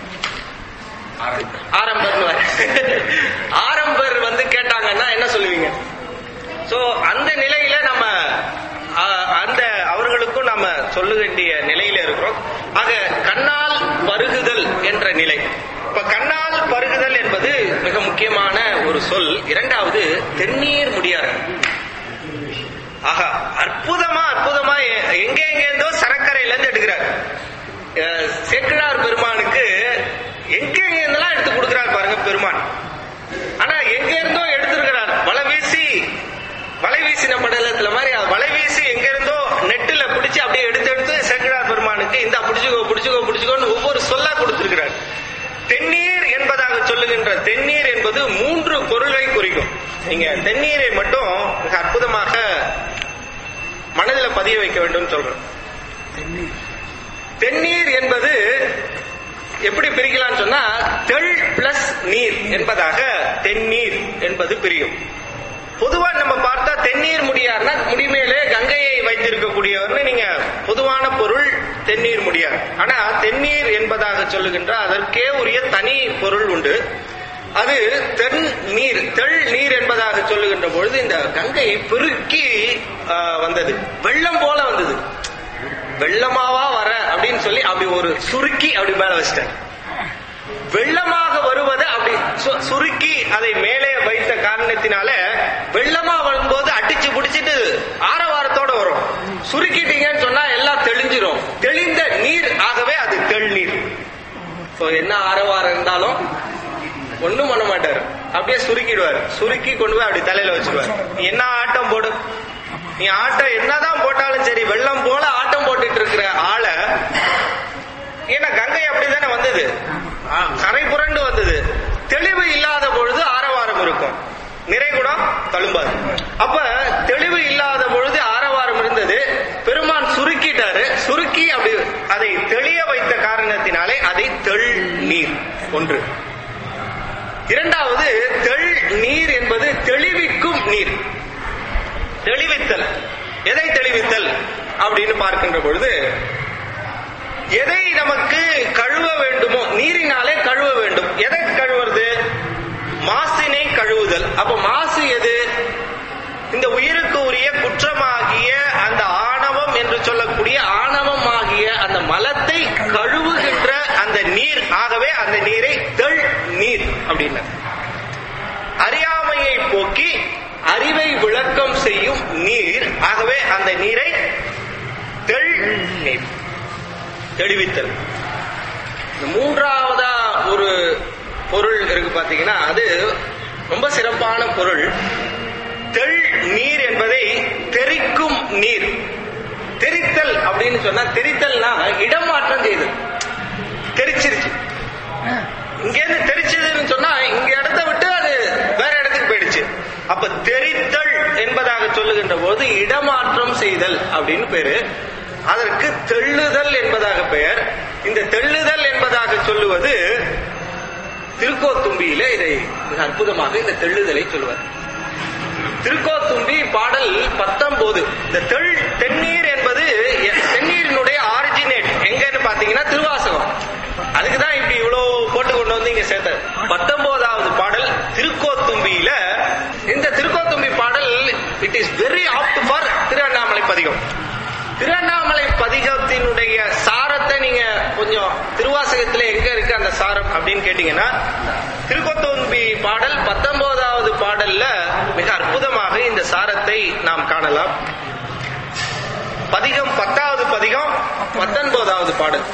ஆரம்பர் வந்து கேட்டாங்கன்னா என்ன சொல்லுவீங்க? சோ அந்த நிலையில நம்ம அந்த அவர்களுக்கும் நாம சொல்ல வேண்டிய நிலையில இருக்கிறோம். ஆக கண்ணால் பருகுதல் என்ற நிலை. இப்ப கண்ணால் பருகுதல் என்பது மிக முக்கியமான ஒரு சொல். இரண்டாவது, தென்னீர் முடியார். ஆகா, அற்புதமா எங்கெங்கேந்தோ சரக்கரையில இருந்து எடுக்கிறார். சேக்கிழார் பெருமானுக்கு எங்கெங்கெல்லாம் எடுத்து கொடுக்கிறார் பாருங்க பெருமான். ஆனா எங்க இருந்தோ எடுத்திருக்கிறார். வலை வீசின படலத்துல மாதிரி வலை வீசி எங்க இருந்தோ நெட்டுல பிடிச்சு அப்படியே எடுத்து சேக்கிழார் பெருமானுக்கு இந்த பிடிச்சுக்கோன்னு ஒவ்வொரு சொல்லா கொடுத்திருக்கிறார். தென்னீர் என்பதாக சொல்லுகின்ற தென்னீர் என்பது 3 பொருளை குறிக்கும். நீங்க தென்னீரை மட்டும் மிக அற்புதமாக மனதில் பதிய வைக்க வேண்டும் சொல்றேன். தென்னீர் என்பது எப்படி பிரிக்கலாம்னு சொன்னா, தெள் பிளஸ் நீர் என்பதாக தென்னீர் என்பது பிரியும். பொதுவா நம்ம பார்த்தா தென்னீர் முடியார்னா முடிமேலே கங்கையை வைத்திருக்கக்கூடியவர்னு நீங்க பொதுவான பொருள் தென்னீர் முடியார். ஆனா தென்னீர் என்பதாக சொல்லுகின்ற அதற்கே உரிய தனி பொருள் உண்டு. அது தென் நீர், தெள் நீர் என்பதாக சொல்லுகின்ற பொழுது இந்த கங்கை பெருக்கி வந்தது, வெள்ளம் போல வந்தது. வெள்ளமாவா வர அப்படின்னு சொல்லி அப்படி ஒரு சுருக்கி அப்படி மேல வச்சிட்டார். வெள்ளமாக வருவது அப்படி சுருக்கி அதை மேலே வைத்த காரணத்தினால வெள்ளமா வரும்போது அடிச்சு பிடிச்சிட்டு ஆரவாரத்தோட வரும். சுருக்கிட்டீங்கன்னு சொன்னா எல்லாம் தெளிஞ்சிரும், தெளிந்த நீர், ஆகவே அது தெள் நீர். என்ன ஆரவாரம் இருந்தாலும் ஒண்ணும் பண்ண மாட்டாரு, அப்படியே சுருக்கிடுவாரு. சுருக்கி கொண்டு போய் அப்படி தலையில வச்சிருவாரு. நீ என்ன ஆட்டம் போடு, நீ ஆட்டம் என்னதான் போட்டாலும் சரி, வெள்ளம் போல ஆட்டம் போட்டுட்டு இருக்கிற ஆள, ஏன்னா கங்கை அப்படித்தானே வந்தது, கரை புரண்டு வந்தது. தெளிவு இல்லாத பொழுது ஆரவாரம் இருக்கும், நிறைகுடம் தழும்பாது. அப்ப தெளிவு இல்லாத பொழுது ஆரவாரம் இருந்தது, பெருமான் சுருக்கிட்டாரு. சுருக்கி அப்படி அதை தெளிய வைத்த காரணத்தினாலே அதை தெள் நீர் ஒன்று. இரண்டாவது, தெள் நீர் என்பது தெளிவிக்கும் நீர். தெளிவித்தல், எதை தெளிவித்தல் அப்படின்னு பார்க்கின்ற பொழுது, எதை நமக்கு கழுவ வேண்டுமோ, நீரினாலே கழுவ வேண்டும். எதை கழுவுறது? மாசினை கழுவுதல். அப்ப மாசு எது? இந்த உயிருக்கு உரிய குற்றமாகிய அந்த ஆணவம் என்று சொல்லக்கூடிய ஆணவம் ஆகிய அந்த மலத்தை கழுவுகின்ற அந்த நீர். ஆகவே அந்த நீரை தெள் நீர் அப்படின்னா, அறியாமையை போக்கி அறிவை விளக்கம் செய்யும் நீர். ஆகவே அந்த நீரை தெள் நீர், தெளிவித்தல். மூன்றாவதா ஒரு பொருள் இருக்கு பாத்தீங்கன்னா, அது ரொம்ப சிறப்பான பொருள். தெள் நீர் என்பதை தெரிக்கும் நீர். தெரித்தல் அப்படின்னு சொன்னா, தெரித்தல்னா இடமாற்றம் செய்து, தெரிச்சிருச்சு. இங்க இருந்து தெரிச்சதுன்னு சொன்னா இங்க இடத்த விட்டு அது வேற இடத்துக்கு போயிடுச்சு. அப்ப தெரித்தல் என்பதாக சொல்லுகின்ற போது இடமாற்றம் செய்தல் அப்படின்னு பேரு. அதற்கு தெள்ளுதல் என்பதாக பெயர். இந்த தெள்ளுதல் என்பதாக சொல்லுவது திருக்கோத்தும்பியில இதை மிக அற்புதமாக இந்த தெள்ளுதலை சொல்லுவார். திருக்கோத்தும்பி பாடல் 19. இந்த தென்னீர் என்பது, தென்னீரினுடைய ஆரிஜினேட் எங்கன்னு பாத்தீங்கன்னா திருவாசகம். அதுக்குதான் இப்படி இவ்வளவு போட்டு கொண்டு வந்து இங்க சேர்த்தார். 19வது பாடல் திருக்கோத்தும்பியில. இந்த திருக்கோத்தும்பி பாடல் it is very apt for Tiruvannamalai பதிகம். திருவண்ணாமலை பதிகத்தினுடைய சாரத்தை நீங்க கொஞ்சம் திருவாசகத்துல எங்க இருக்கு அந்த சாரம் அப்படின்னு கேட்டீங்கன்னா, திருக்கோத்தும்பி பாடல் 19வது பாடல்ல மிக அற்புதமாக இந்த சாரத்தை நாம் காணலாம். பதிகம் 10வது பதிகம் 19வது பாடல்.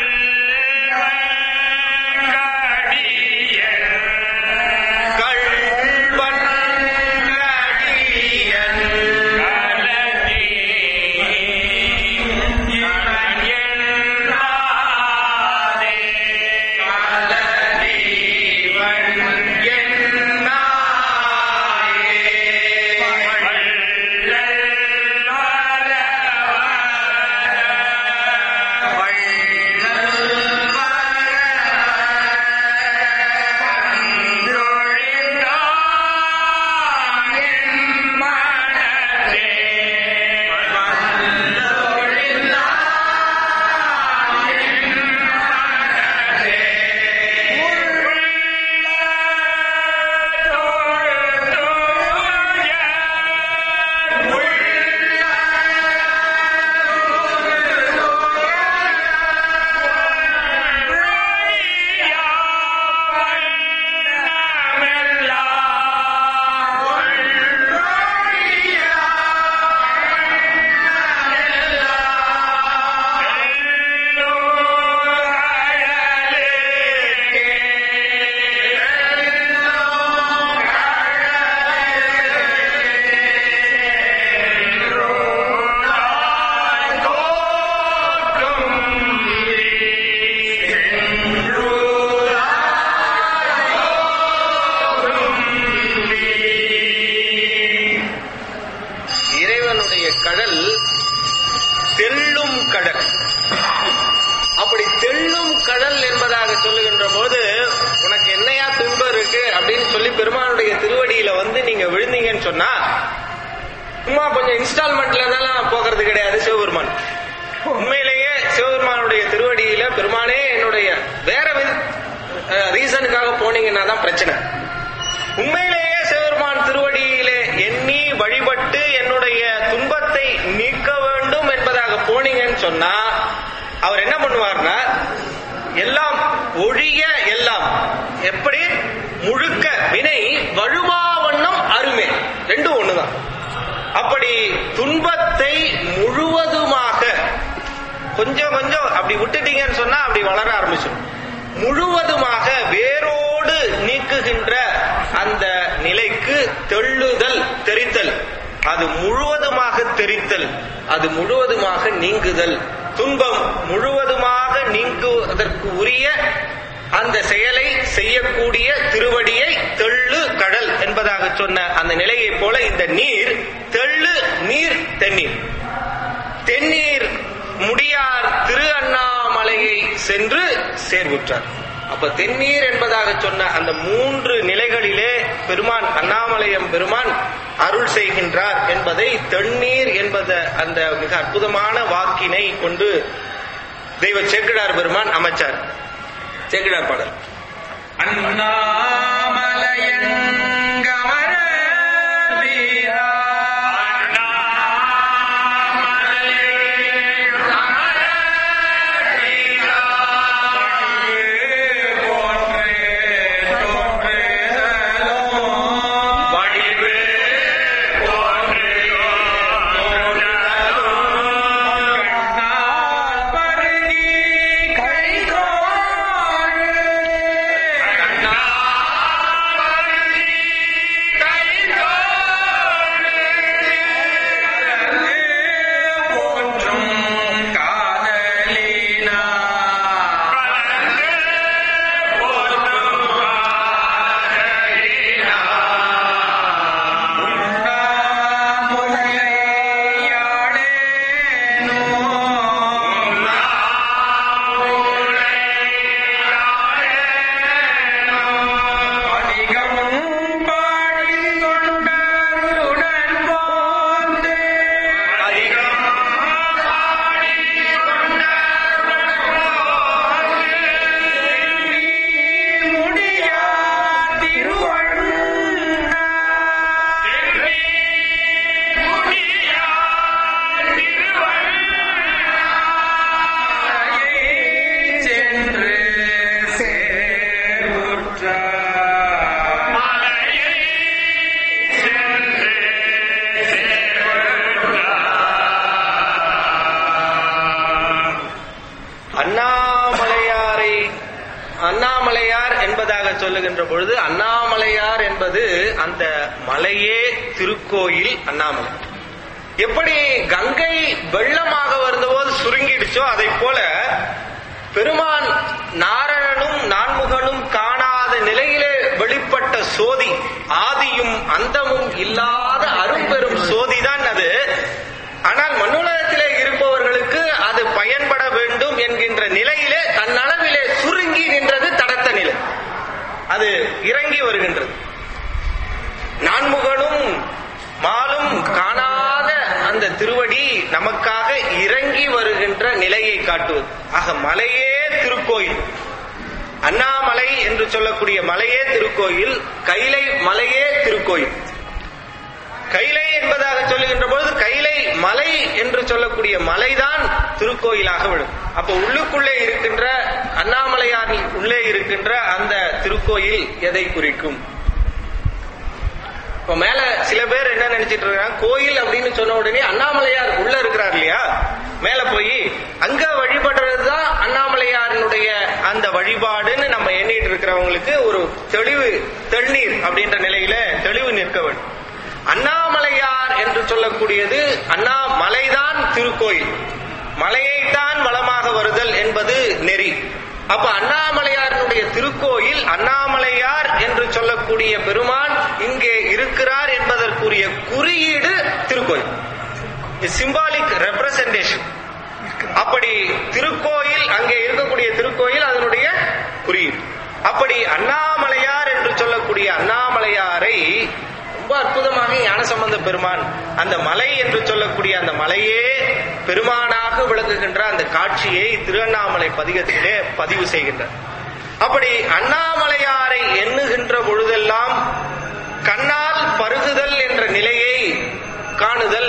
பெருமானுடைய திருவடியில வந்து நீங்க விழுந்தீங்கன்னு சொன்னா சும்மா கொஞ்சம் இன்ஸ்டால்மெண்ட்ல தான் போகிறது கிடையாது சிவபெருமான். உண்மையிலேயே சிவபெருமானுடைய திருவடியில பெருமானே என்னுடைய வேற ரீசனுக்காக போனீங்கன்னா தான் பிரச்சனை. சொன்னா அவர் என்ன பண்ணுவார்னா, எல்லாம் ஒழிய எல்லாம், எப்படி முழுக்க வினை வழுவா வண்ணம் அருமே, ரெண்டும் ஒண்ணுதான். அப்படி துன்பத்தை முழுவதுமாக, கொஞ்சம் கொஞ்சம் அப்படி விட்டுட்டீங்கன்னு சொன்னா அப்படி வளர ஆரம்பிச்சிடும். முழுவதுமாக வேரோடு நீக்குகின்ற அந்த நிலைக்கு தெள்ளுதல், தெரித்தல். அது முழுவதுமாக தெரித்தல், அது முழுவதுமாக நீங்குதல். துன்பம் முழுவதுமாக நீங்குவதற்கு உரிய அந்த செயலை செய்யக்கூடிய திருவடியை தெள்ளு கடல் என்பதாக சொன்ன அந்த நிலையை போல இந்த நீர் தெள்ளு நீர் தென்னீர். தென்னீர் முடியார் திரு அண்ணாமலையை சென்று சேர்வுற்றார். அப்ப தென்னீர் என்பதாக சொன்ன அந்த 3 நிலைகளிலே பெருமான் அண்ணாமலையம் பெருமான் அருள் செய்கின்றார் என்பதை தென்னீர் என்பத அந்த மிக அற்புதமான வாக்கினை கொண்டு தெய்வ சேக்கிழார் பெருமான் அமைச்சார். சேக்கிழார் பாடல். அண்ணாமலையன் அண்ணாமலையார் என்பதாக சொல்லுகின்ற பொழுது அண்ணாமலையார் என்பது அந்த மலையே திருக்கோயில் அண்ணாமலை. எப்படி கங்கை வெள்ளமாக வந்தபோது சுருங்கிடுச்சோ அதை போல பெருமான் நாரணனும் நான்முகனும் காணாத நிலையிலே வெளிப்பட்ட சோதி, ஆதியும் அந்தமும் இல்லாத அரும்பெரும் சோதிதான் அது. ஆனால் மண்ணுலகத்திலே இருப்பவர்களுக்கு அது பயன்பட வேண்டும் என்கின்ற நிலையிலே தன்னளவிலே சுருங்கி நின்றது தடத்த நிலை. அது இறங்கி வருகின்றது. நான்முகனும் மாலும் காணாத அந்த திருவடி நமக்காக இறங்கி வருகின்ற நிலையை காட்டுவது. ஆக மலையே திருக்கோயில், அண்ணாமலை என்று சொல்லக்கூடிய மலையே திருக்கோயில், கைலை மலையே திருக்கோயில். கைலை என்பதாக சொல்லுகின்ற பொழுது கைலை மலை என்று சொல்லக்கூடிய மலைதான் திருக்கோயிலாக விடும். அப்ப உள்ளுக்குள்ளே இருக்கின்ற அண்ணாமலையார் உள்ளே இருக்கின்ற அந்த திருக்கோயில் எதை குறிக்கும்? இப்ப மேல சில பேர் என்ன நினைச்சிட்டு இருக்காங்க, கோயில் அப்படின்னு சொன்ன உடனே அண்ணாமலையார் உள்ள இருக்கிறார் இல்லையா, மேல போய் அங்க வழிபடுறதுதான் அண்ணாமலையாரினுடைய அந்த வழிபாடுன்னு நம்ம எண்ணிட்டு இருக்கிறவங்களுக்கு ஒரு தெளிவு, தென்னீர் அப்படின்ற நிலையில தெளிவு நிற்க வேண்டும். அண்ணாமலையார் என்று சொல்லக்கூடியது அண்ணாமலைதான் திருக்கோயில், மலையைத்தான் வளமாக வருதல் என்பது நெறி. அப்ப அண்ணாமலையாருடைய திருக்கோயில், அண்ணாமலையார் என்று சொல்லக்கூடிய பெருமான் இங்கே இருக்கிறார் என்பதற்குரிய குறியீடு திருக்கோயில், சிம்பாலிக் ரெப்ரசன்டேஷன். அப்படி திருக்கோயில், அங்கே இருக்கக்கூடிய திருக்கோயில் அதனுடைய குறியீடு. அப்படி அண்ணாமலையார் என்று சொல்லக்கூடிய அண்ணாமலையாரை ரொம்ப அற்புதமாக ஞானசம்பந்த பெருமான் அந்த மலை என்று சொல்லக்கூடிய அந்த மலையே பெருமானாக விளங்குகின்ற அந்த காட்சியை திருவண்ணாமலை பதிகத்திலே பதிவு செய்கின்றார். அப்படி அண்ணாமலையாரை எண்ணுகின்ற பொழுதெல்லாம் கண்ணால் பருகுதல் என்ற நிலையை காணுதல்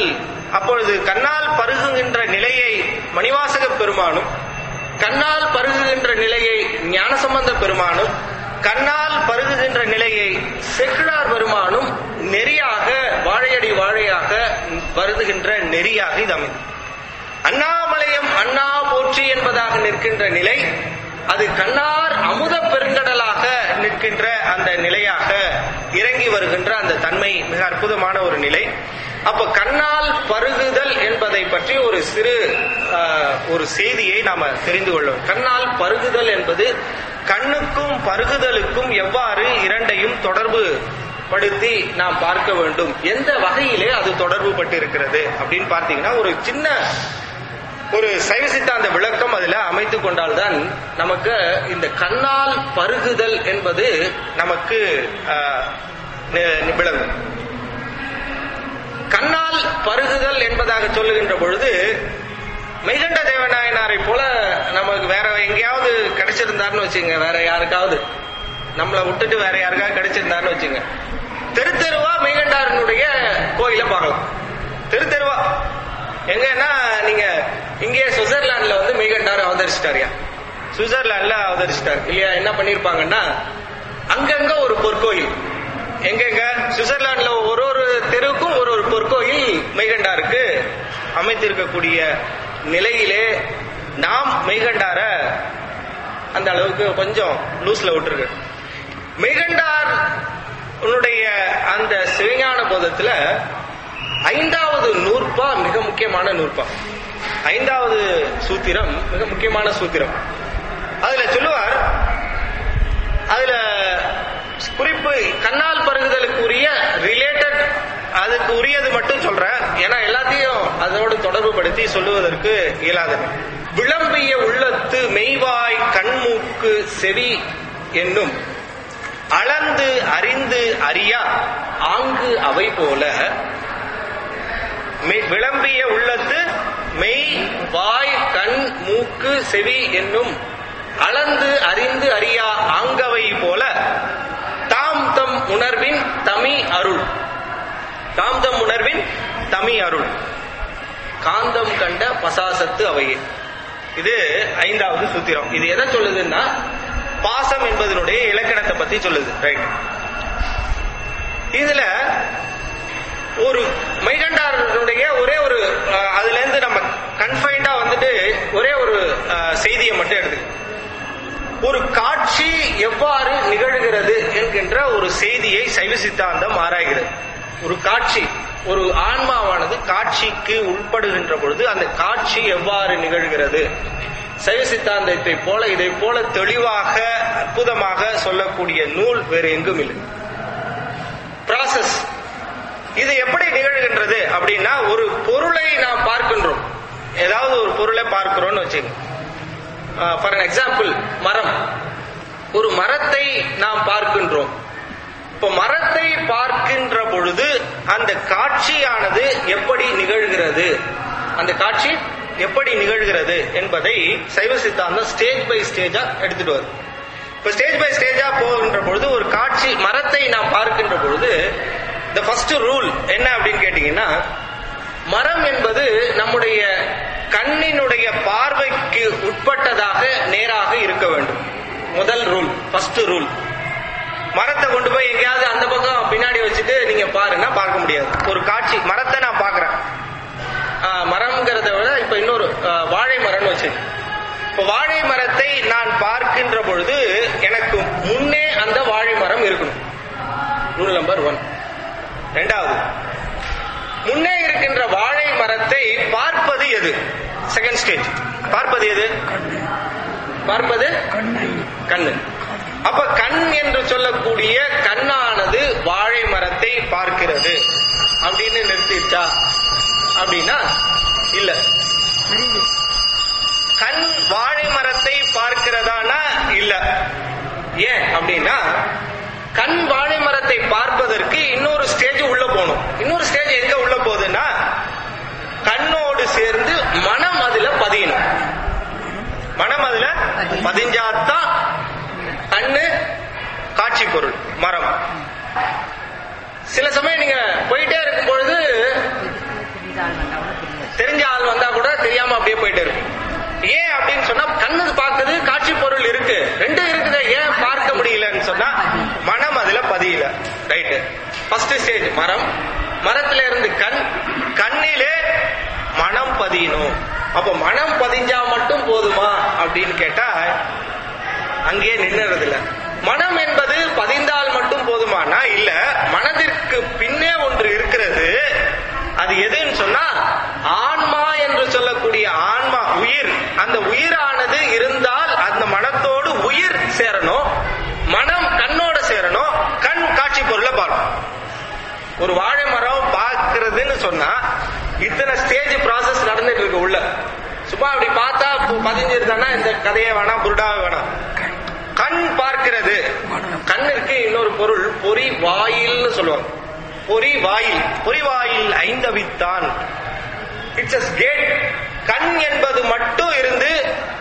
அப்பொழுது கண்ணால் பருகுகின்ற நிலையை மணிவாசக பெருமானும், கண்ணால் பருகுகின்ற நிலையை ஞானசம்பந்த பெருமானும், கண்ணால் பருகுகின்ற நிலையை செக்கிழார் பெருமானும் நெறியாக வாழையடி வாழையாக வருதுகின்ற நெறியாக இது அமைந்தது. அண்ணாமலையம் அண்ணா போற்றி என்பதாக நிற்கின்ற நிலை அது கண்ணார் அமுத பெருங்கடலாக நிற்கின்ற அந்த நிலையாக இறங்கி வருகின்ற அந்த தன்மை மிக அற்புதமான ஒரு நிலை. அப்ப கண்ணால் பருகுதல் என்பதை பற்றி ஒரு சிறு ஒரு செய்தியை நாம தெரிந்து கொள்ளும். கண்ணால் பருகுதல் என்பது கண்ணுக்கும் பருகுதலுக்கும் எவ்வாறு இரண்டையும் தொடர்பு படுத்தி நாம் பார்க்க வேண்டும், எந்த வகையிலே அது தொடர்பு பட்டு இருக்கிறது அப்படின்னு பார்த்தீங்கன்னா ஒரு சின்ன ஒரு சைவ சித்தாந்த விளக்கம் அதுல அமைத்துக் கொண்டால்தான் நமக்கு இந்த கண்ணால் பருகுதல் என்பது நமக்கு விளங்கும். கண்ணால் பருகுதல் என்பதாக சொல்லுகின்ற பொழுது மெய்கண்ட தேவநாயனாரை போல நமக்கு வேற எங்கேயாவது கிடைச்சிருந்தாருன்னு வச்சுங்க, வேற யாருக்காவது நம்மளை விட்டுட்டு வேற யாருக்காவது கிடைச்சிருந்தாருன்னு வச்சுங்க, தெரு தெருவா மெய்கண்டாரனுடைய கோயில பார்க்கலாம். தெரு தெருவா எங்கன்னா நீங்க இங்கே சுவிட்சர்லாந்துல வந்து மெய்கண்டார் அவதரிச்சிட்டாரியா, சுவிட்சர்லாந்துல அவதரிச்சிட்டாரு இல்லையா, என்ன பண்ணிருப்பாங்கன்னா அங்கங்க ஒரு பொற்கோயில், எங்கெங்க சுவிட்சர்லாந்துல ஒரு ஒரு தெருவுக்கும் ஒரு ஒரு பொற்கோயில் மெய்கண்டாருக்கு அமைத்திருக்கக்கூடிய நிலையிலே நாம் மெய்கண்டார அந்த அளவுக்கு கொஞ்சம் லூஸ்ல விட்டுருக்கு. மெய்கண்டார் உன்னுடைய அந்த சிவஞான போதத்துல 5வது நூற்பா மிக முக்கியமான நூற்பா, 5வது சூத்திரம் மிக முக்கியமான சூத்திரம். அதுல சொல்லுவார், அதுல குறிப்பு கண்ணால் பருகுதலுக்கு உரிய ரிலேட்டட் அதுக்கு உரியது மட்டும் சொல்றேன், ஏன்னா எல்லாத்தையும் அதோடு தொடர்பு படுத்தி சொல்லுவதற்கு இயலாது. விளம்பிய உள்ளத்து மெய்வாய் கண்மூக்கு செவி என்னும் அளந்து அறிந்து அறியா ஆங்கு அவை போல, விளம்பிய உள்ளத்து மெய் வாய் கண் மூக்கு செவி என்னும் அளந்து அறிந்து அறியா ஆங்கவை போல தாம் தம் உணர்வின் தமி அருள், தாம் தம் உணர்வின் தமி அருள் காந்தம் கண்ட பசாசத்து அவையே. இது 5வது சூத்திரம். இது எதை சொல்லுதுன்னா பாசம் என்பதனுடைய இலக்கணத்தை பத்தி சொல்லுது. ரைட். இதுல ஒரு மெய்கண்டாரனுடைய ஒரே ஒரு அதுல இருந்து நம்ம கன்ஃபைண்டா வந்துட்டு ஒரே ஒரு செய்தியை மட்டும் எடுத்து, ஒரு காட்சி எவ்வாறு நிகழ்கிறது என்கின்ற ஒரு செய்தியை சைவ சித்தாந்தம் ஆராய்கிறது. ஒரு காட்சி, ஒரு ஆன்மாவானது காட்சிக்கு உட்படுகின்ற பொழுது அந்த காட்சி எவ்வாறு நிகழ்கிறது, சைவ சித்தாந்தத்தை போல இதை போல தெளிவாக அற்புதமாக சொல்லக்கூடிய நூல் வேறு எங்கும் இல்லை. ப்ராசஸ் இது எப்படி நிகழ்கின்றது அப்படின்னா, ஒரு பொருளை நாம் பார்க்கின்றோம், ஏதாவது ஒரு பொருளை பார்க்கிறோம்னு வச்சுங்க. ஃபார் அன் எக்ஸாம்பிள், மரம், ஒரு மரத்தை நாம் பார்க்கின்றோம். இப்ப மரத்தை பார்க்கின்ற பொழுது அந்த காட்சியானது எப்படி நிகழ்கிறது, அந்த காட்சி எப்படி நிகழ்கிறது என்பதை சைவ சித்தாந்தம் ஸ்டேஜ் பை ஸ்டேஜா எடுத்துட்டு வருது. இப்ப ஸ்டேஜ் பை ஸ்டேஜா போகின்ற பொழுது ஒரு காட்சி மரத்தை நாம் பார்க்கின்ற பொழுது the first rule என்ன அப்படின்னு கேட்டீங்கன்னா, மரம் என்பது நம்முடைய கண்ணினுடைய பார்வைக்கு உட்பட்டதாக நேராக இருக்க வேண்டும். முதல் ரூல், ஃபர்ஸ்ட் ரூல். மரத்தை கொண்டு போய் எங்கேயாவது அந்த பக்கம் பின்னாடி வச்சுட்டு நீங்க பாருன்னா பார்க்க முடியாது. ஒரு காட்சி, மரத்தை நான் பாக்குறேன், மரம்ங்கிறத விட இப்ப இன்னொரு வாழை மரம்னு வச்சு, இப்ப வாழை மரத்தை நான் பார்க்கின்ற பொழுது எனக்கு முன்னே அந்த வாழை மரம் இருக்கணும். Rule number 1. 2வது, முன்னே இருக்கின்ற வாழை மரத்தை பார்ப்பது எது? Second stage. பார்ப்பது எது? பார்ப்பது கண்ணு. அப்ப கண் என்று சொல்லக்கூடிய கண்ணானது வாழை மரத்தை பார்க்கிறது அப்படின்னு நிறுத்திச்சா அப்படின்னா இல்ல. கண் வாழை மரத்தை பார்க்கிறதானா இல்ல. ஏன் அப்படின்னா, கண் வாழை மரத்தை பார்ப்பதற்கு இன்னொரு ஸ்டேஜ் உள்ள போகணும். இன்னொரு ஸ்டேஜ் எங்க உள்ள போகுதுன்னா, கண்ணோடு சேர்ந்து மனம் அதுல பதியணும். மனம் அதுல பதிஞ்சாதான் கண்ணு காட்சி பொருள், மரம். சில சமயம் நீங்க போயிட்டே இருக்கும் பொழுது தெரிஞ்ச ஆள் வந்தா கூட தெரியாம அப்படியே போயிட்டு இருக்கு. ஏன் அப்படின்னு சொன்னா கண்ணு பார்க்குது, காட்சி பொருள் இருக்கு, ரெண்டும் இருக்குது, ஏன் பார்க்க முடியலன்னு சொன்னா மனம் அதுல பதியல. ரைட்டு. ஃபர்ஸ்ட் ஸ்டேஜ் மரம், மரத்துல இருந்து கண், கண்ணிலே மனம் பதியணும். அப்ப மனம் பதிஞ்சா மட்டும் போதுமா அப்படின்னு கேட்டா அங்கே நின்னுறது இல்ல. மனம் என்பது பதிந்தால் மட்டும் போதுமானா இல்ல, மனதிற்கு பின்னே ஒன்று இருக்கிறது. அது எதுன்னு சொன்னா ஆன்மா என்று சொல்லக்கூடிய ஆன்மா, உயிர். அந்த உயிரானது இருந்தால் அந்த மனத்தோடு உயிர் சேரணும், மனம் கண்ணோட சேரணும், கண் காட்சி பொருளை பார்க்கணும். ஒரு வாழை மரம் பார்க்கிறதுன்னு சொன்னா இத்தனை ஸ்டேஜ் ப்ராசஸ் நடந்துட்டு இருக்கு உள்ள. சும்மா அப்படி பார்த்தா பதிஞ்சிருந்தானா இந்த கதையே வேணாம், புருடாவே வேணாம். கண் பார்க்கிறது. கண்ணிற்கு இன்னொரு பொருள் பொறி வாயில்னு சொல்லுவாங்க. பொறி வாயில், பொறி வாயில் ஐந்தவித்தான். It's a gate. கண் என்பது மட்டும் இருந்து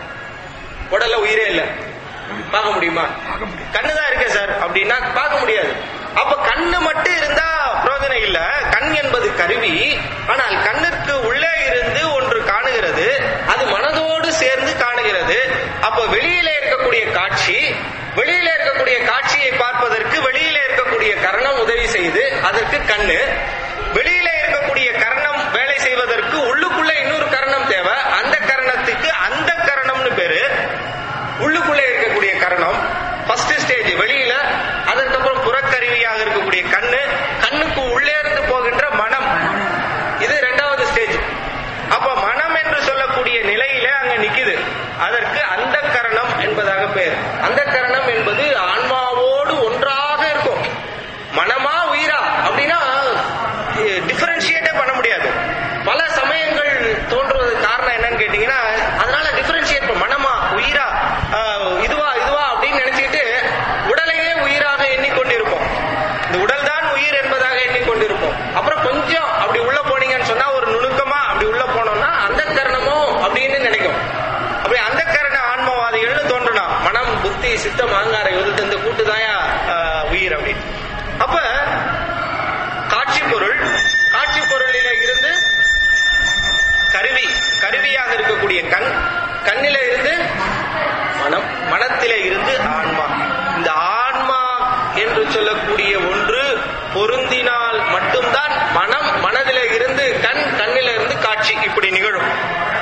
உடல்ல உயிரே இல்ல. பார்க்க முடியுமா? கண்ணுதான் இருக்கே சார் அப்படின்னா பார்க்க முடியாது. அப்ப கண்ணு மட்டும் இருந்தா பிரயோஜனம் இல்ல. கண் என்பது கருவி. ஆனால் கண்ணுக்கு உள்ளே இருந்து ஒன்று காணுகிறது, அது மனதோடு சேர்ந்து காணுகிறது. அப்ப வெளியிலே இருக்கக்கூடிய காட்சி, வெளியிலே இருக்கக்கூடிய காட்சியை பார்ப்பதற்கு வெளியிலே இருக்கக்கூடிய கரணம் உதவி செய்து, அதற்கு கண்ணு. வெளியிலே இருக்கக்கூடிய கரணம் வேலை செய்வதற்கு உள்ளுக்குள்ள இன்னொரு கரணம் தேவை. அந்த கரணத்துக்கு அந்த கரணம்னு பேரு. உள்ளுக்குள்ளே இருக்கக்கூடிய கரணம் ஃபர்ஸ்ட் ஸ்டேஜ் வெளியில, அதற்கப்புறம் புறக்கருவியாக இருக்கக்கூடிய கண்ணு, கண்ணுக்கு உள்ளே இருந்து போகின்ற மனம், இது இரண்டாவது ஸ்டேஜ். அப்ப மனம் என்று சொல்லக்கூடிய நிலையில அங்க நிக்குது. அதற்கு அந்த கரணம் என்பதாக பெயர். அந்த கரணம் என்பது ஆன்மாவோடு ஒன்றாக இருக்கும். மனமா உயிரா அப்படின்னா டிஃபரன்ஷியேட்டே பண்ண முடியாது. பல சமயங்கள் தோன்றுவது காரணம் என்னன்னு கேட்டீங்கன்னா, அதனால டிஃபரன்ஷியேட் மனமா உயிரா இதுவா இதுவா அப்படின்னு நினைச்சுக்கிட்டு உடலையே உயிராக எண்ணிக்கொண்டிருப்போம். இந்த உடல் தான் உயிர் என்பதாக எண்ணிக்கொண்டிருப்போம். அப்புறம் கொஞ்சம் அப்படி உள்ள போனீங்கன்னு சொன்னா, ஒரு நுணுக்கமா அப்படி உள்ள போனோம்னா அந்த கரணமோ அப்படின்னு நினைக்கும். அப்படி அந்த கரண ஆன்மவாதிகள்னு தோன்றுனா, மனம் புத்தி சித்தம் அகங்காரம் இவருக்கு இந்த கூட்டுதாயா உயிர் அப்படின்னு. அப்ப காட்சி பொருள், காட்சி பொருளில இருந்து கருவி, கருவியாக இருக்கக்கூடிய கண், கண்ணில இருந்து மனம், மனத்தில இருந்து ஆன்மா. இந்த ஆன்மா என்று சொல்லக்கூடிய ஒன்று பொருந்தினால் மட்டும்தான் மனம் மனதில இருந்து கண், கண்ணில இருந்து காட்சி இப்படி நிகழும்.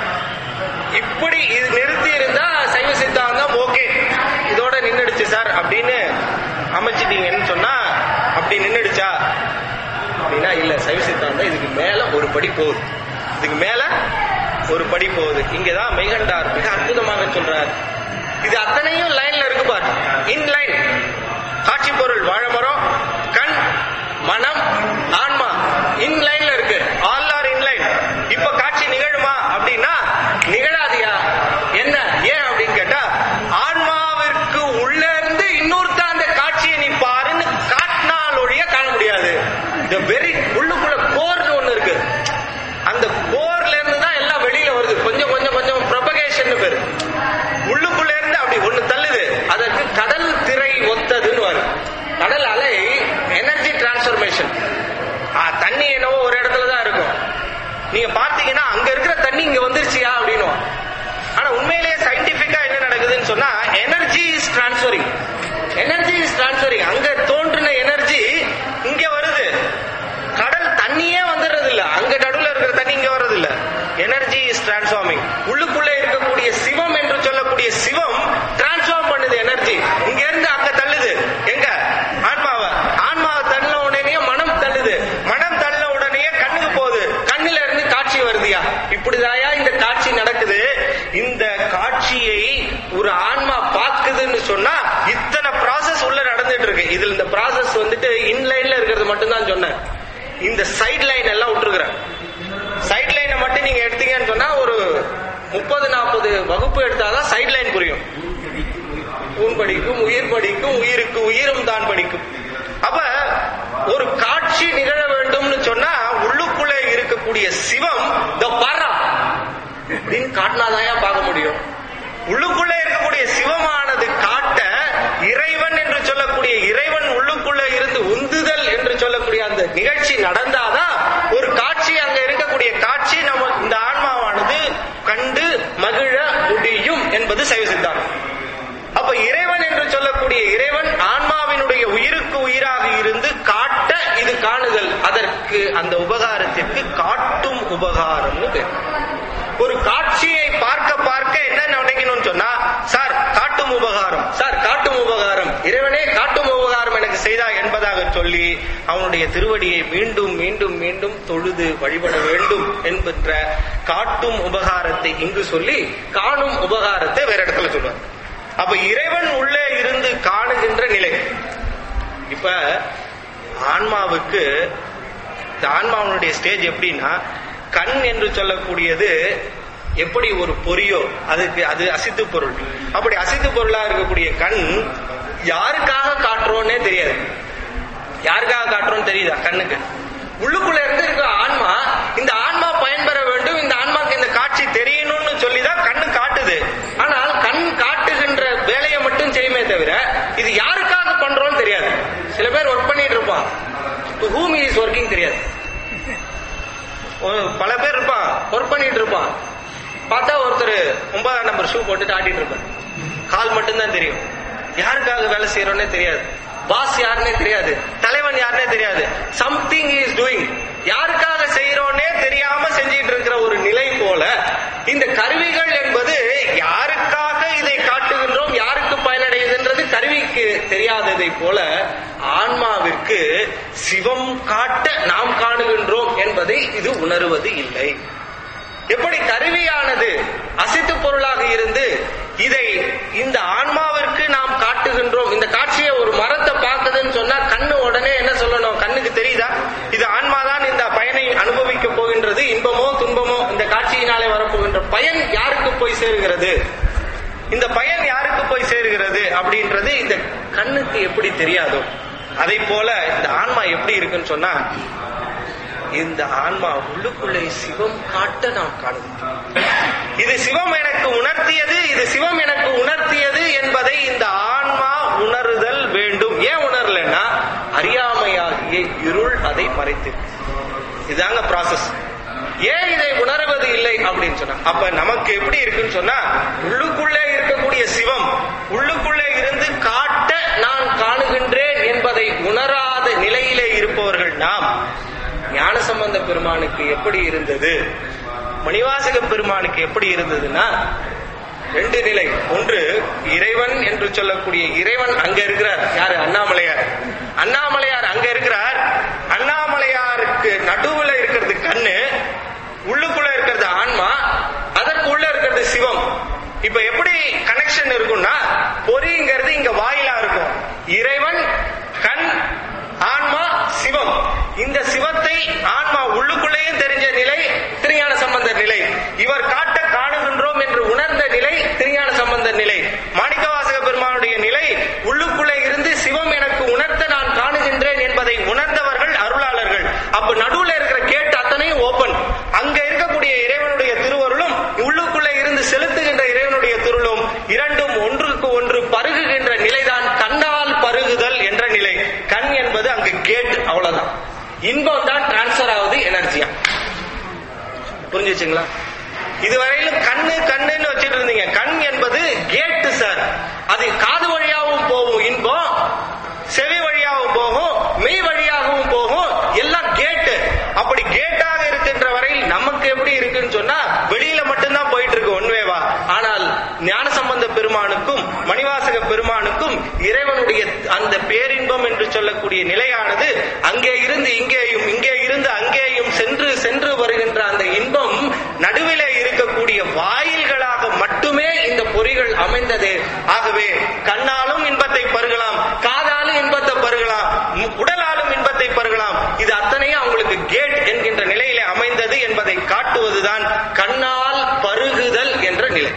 இப்படி இது நிறுத்தி இருந்தா சைவ சித்தாந்தம் ஓகே, இதோட நின்னுடுச்சு சார் அப்படின்னு அமைச்சிட்டீங்கன்னு சொன்னா, அப்படி நின்னுடுச்சா அப்படின்னா இல்ல, சைவ சித்தாந்தம் இதுக்கு மேல ஒரு படி போகுது, இதுக்கு மேல ஒரு படி போகுது. இங்கதான் மெய்கண்டார் மிக அற்புதமாக சொல்றார். இது அத்தனையும் லைன்ல இருக்கு பாரு, இன் லைன். காட்சி பொருள் வாழைமரம், கண், மனம், ஆன்மா இன் லைன்ல இருக்கு. All are in line. இப்ப காட்சி நிகழுமா அப்படின்னா நிகழாதியா. என்ன ஏன் அப்படின்னு கேட்டா, ஆன்மாவிற்கு உள்ள இருந்து இன்னொருத்த அந்த காட்சியை நீ பாருன்னு காட்டினால் ஒழிய காண முடியாது. இந்த வெரி உள்ளுக்குள்ள கோர்னு ஒண்ணு இருக்கு. அந்த கோர்ல இருந்து தான் எல்லாம் வெளியில வருது. கொஞ்சம் கொஞ்சம் கொஞ்சம் ப்ரொபகேஷன் பேரு. உள்ளுக்குள்ள இருந்து அப்படி ஒண்ணு தள்ளுது. அதற்கு கடல் திரை ஒத்ததுன்னு வரும். கடல் அலை எனர்ஜி டிரான்ஸ்பர்மேஷன். தண்ணி என்னவோ ஒரு இடத்துல தான் இருக்கும். நீங்க பாத்தீங்கன்னா அங்க இருக்கிற தண்ணி இங்க வந்துருச்சியா அப்படின்னு. ஆனா உண்மையிலேயே சயின்டிபிக்கா என்ன நடக்குதுன்னு சொன்னா, energy is transferring. Energy is transferring. அங்க தோன்றின எனர்ஜி இங்க வருது. கடல் தண்ணியே வந்துடுறது இல்ல, அங்க நடுவில் இருக்கிற தண்ணி இங்க வர்றது இல்ல. Energy is transforming. உள்ளுக்குள்ள இருக்கக்கூடிய சிவம் என்று சொல்லக்கூடிய சிவம் டிரான்ஸ்ஃபார்ம் பண்ணுது எனர்ஜி. இங்க இருந்து அங்க தள்ளுது. எங்க ஆன்மாவை, ஆன்மாவை தள்ளின உடனே மனம் தள்ளுது. மனம் தள்ளின உடனே கண்ணுக்கு போகுது. கண்ணுல இருந்து காட்சி வருதியா. இப்படிதாயா இந்த காட்சி நடக்குது. இந்த காட்சியை ஒரு ஆன்மா பார்க்குதுன்னு சொன்னா இத்தனை ப்ராசஸ் உள்ள நடந்துட்டு இருக்கு. இதுல இந்த ப்ராசஸ் வந்துட்டு இன்லைன்ல இருக்கிறது மட்டும்தான் சொன்னேன். இந்த சைட் லைன் எல்லாம் விட்டுருக்கிறேன். சைட் லைனை மட்டும் நீங்க எடுத்தீங்கன்னு சொன்னா ஒரு 30-40 வகுப்பு எடுத்தாதான் சைட் லைன் புரியும். ஊன் படிக்கும், உயிர் படிக்கும், உயிருக்கு உயிரும் தான் படிக்கும். அப்ப ஒரு காட்சி நிகழ வேண்டும்னு சொன்னா உள்ளுக்குள்ளே இருக்கக்கூடிய சிவம் பரா அப்படின்னு காட்டினாதாயா பார்க்க முடியும். உள்ளுக்குள்ளே இருக்கக்கூடிய சிவமானது காட்ட இறைவன் என்று சொல்லக்கூடிய இறைவன் உள்ளுக்குள்ள இருந்து உந்துதல் என்று சொல்லக்கூடிய அந்த நிகழ்ச்சி நடந்தாதான் ஒரு காட்சி, அங்க இருக்கக்கூடிய காட்சி அந்த உபகாரத்திற்கு காட்டும் உபகாரம்னு பேர். ஒரு காட்சியை பார்க்க பார்க்க என்ன நினைக்கணும்னு சொன்னா, சார் காட்டும் உபகாரம், சார் காட்டும் உபகாரம், இறைவனே காட்டும் உபகாரம் எனக்கு செய்தா என்பதாக சொல்லி அவனுடைய திருவடியை மீண்டும் மீண்டும் மீண்டும் தொழுது வழிபட வேண்டும் என்கின்ற காட்டும் உபகாரத்தை இங்கு சொல்லி காணும் உபகாரத்தை வேற இடத்துல சொல்லுவார். அப்ப இறைவன் உள்ளே இருந்து காணுகின்ற நிலை. இப்ப ஆன்மாவுக்கு இந்த ஆன்மாவுடைய ஸ்டேஜ் எப்படின்னா, கண் என்று சொல்லக்கூடியது எப்படி ஒரு பொறியோ அதுக்கு அது அசித்து பொருள். அப்படி அசித்து பொருளா இருக்கக்கூடிய கண் யாருக்காக காட்டுறோன்னே தெரியாது. யாருக்காக காட்டுறோன்னு தெரியுதா? கண்ணுக்கு உள்ளுக்குள்ள இருந்து இருக்க ஆன்மா, இந்த ஆன்மா பயன்பெற வேண்டும், இந்த ஆன்மாக்கு இந்த காட்சி தெரியணும்னு சொல்லிதான் கண்ணு காட்டுது. ஆனால் கண் காட்டுகின்ற வேலையை மட்டும் செய்யுமே தவிர இது யாருக்காக பண்றோம்னு தெரியாது. சில பேர் ஒர்க் பண்ணிட்டு இருப்பான், to whom he is working தெரியாது. பல பேர் இருப்பான், ஒர்க் பண்ணிட்டு இருப்பான், பார்த்தா ஒருத்தர் 9ஆம் நம்பர் ஷூ போட்டுட்டு ஆட்டிட்டு இருப்பார். கால் மட்டும்தான் தெரியும். யாருக்காக வேலை செய்யறோன்னே தெரியாது. பாஸ் யாருன்னே தெரியாது, தலைவன் யாருன்னே தெரியாது. சம்திங் இஸ் டூயிங், யாருக்காக செய்யறோன்னே தெரியாம செஞ்சிட்டு இருக்கிற ஒரு நிலை போல இந்த கருவிகள் என்பது யாருக்காக இதை காட்டுகின்றோம், யாருக்கு பயனடையுதுன்றது கருவிக்கு தெரியாததை போல ஆன்மாவிற்கு சிவம் காட்ட நாம் காணுகின்றோம் என்பதை இது உணர்வது இல்லை. எப்படி கருவியானது அசித்து பொருளாக இருந்து இதை இந்த ஆன்மாவிற்கு நாம் காட்டுகின்றோம். இந்த காட்சியை ஒரு மரத்தை பார்க்குதுன்னு சொன்னா கண்ணு உடனே என்ன சொல்லணும்? கண்ணுக்கு தெரியுதா இது ஆன்மாதான் இந்த பயனை அனுபவிக்க போகின்றது, இன்பமோ துன்பமோ இந்த காட்சியினாலே வரப்போகின்ற பயன் யாருக்கு போய் சேருகிறது, இந்த பயன் யாருக்கு போய் சேருகிறது அப்படின்றது இந்த கண்ணுக்கு எப்படி தெரியாதோ அதை போல இந்த ஆன்மா எப்படி இருக்குன்னு சொன்னா, இந்த ஆன்மா உள்ளுக்குள்ளே சிவம் காட்ட நாம் காணுகிறோம். இது சிவம் எனக்கு உணர்த்தியது, இது சிவம் எனக்கு உணர்த்தியது என்பதை இந்த ஆன்மா உணருதல் வேண்டும். ஏன் உணரலன்னா, அறியாமையாகிய இருள் அதை மறைத்திருக்கு. இதாங்க ப்ராசஸ். ஏன் இதை உணர்வது இல்லை அப்படின்னு சொன்னா, அப்ப நமக்கு எப்படி இருக்குன்னு சொன்னா, உள்ளுக்குள்ளே இருக்கக்கூடிய சிவம் உள்ளுக்குள்ளே இருந்து காட்ட நான் காணுகின்றேன் என்பதை உணராத நிலையிலே இருப்பவர்கள் நாம். ஞானசம்பந்த பெருமானுக்கு எப்படி இருந்தது, மணிவாசக பெருமானுக்கு எப்படி இருந்ததுன்னா, ரெண்டு நிலை. ஒன்று இறைவன் என்று சொல்லக்கூடிய இறைவன் அங்க இருக்கிறார். யாரு? அண்ணாமலையார். அண்ணாமலையார் அங்க இருக்கிறார். அண்ணாமலையாருக்கு நடுவுல இருக்கிறது கண்ணு, உள்ளுக்குள்ள இருக்கிறது ஆன்மா, அதற்கு உள்ள இருக்கிறது சிவம். இப்ப எப்படி கனெக்ஷன் இருக்கும்னா, பொறிங்கிறது இங்க வாயிலா இருக்கும். இறைவன், கண், ஆன்மா, சிவம். இந்த சிவத்தை ஆன்மா உள்ளுக்குள்ளேயும் தெரிஞ்ச நிலை திருஞான சம்பந்தர் நிலை. இவர் காட்ட காணுகின்றோம் என்று உணர்ந்த நிலை திருஞான சம்பந்தர் நிலை. மாணிக்கவாசக பெருமானுடைய நிலை உள்ளுக்குள்ளே இருந்து சிவம் எனக்கு உணர்த்த நான் காணுகின்றேன் என்பதை உணர்ந்தவர்கள் அருளாளர்கள். அப்ப நடுவுல இருக்கிற கேட்டு அத்தனையும் ஓபன். அங்க இருக்கக்கூடிய இறைவனுடைய திருவருளும் உள்ளுக்குள்ளே இருந்து செலுத்துகின்ற இறைவனுடைய திருளும் இரண்டும் ஒன்றுக்கு ஒன்று பருகுகின்ற நிலைதான் கண்ணால் பருகுதல் என்ற நிலை. கண் என்பது அங்கு கேட், அவ்வளவுதான். இன்பம் தான் டிரான்ஸ்பர் ஆகுது எனர்ஜியா. புரிஞ்சுச்சுங்களா? இதுவரையிலும் கண்ணு கண்ணுன்னு வச்சுட்டு இருந்தீங்க. கண் என்பது கேட்டு சார். அது காது வழியாகவும் போகும் இன்பம், செவி வழியாகவும் போகும், மெய் வழியாகவும் போகும், எல்லாம் கேட்டு. அப்படி கேட்டாக இருக்கின்ற வரையில் நமக்கு எப்படி இருக்குன்னு சொன்னா, வெளியில மட்டும்தான் போயிட்டு இருக்கு ஒன்வேவா. ஆனால் ஞானசம்பந்த பெருமானுக்கும் மணிவாசக பெருமானுக்கும் இறைவனுடைய அந்த பேரின்பம் என்று சொல்லக்கூடிய நிலையானது அங்கே இருந்து இங்கேயும், இங்கே இருந்து அங்கேயும் சென்று சென்று வருகின்ற அந்த இன்பம் நடுவிலே இருக்கக்கூடிய வாயில்களாக மட்டுமே இந்த பொறிகள் அமைந்தது. ஆகவே கண்ணாலும் இன்பத்தை பருகலாம், காதாலும் இன்பத்தை பருகலாம், உடலாலும் இன்பத்தை பருகலாம். இது அத்தனையும் அவங்களுக்கு கேட் என்கின்ற நிலையிலே அமைந்தது என்பதை காட்டுவதுதான் கண்ணால் பருகுதல் என்ற நிலை.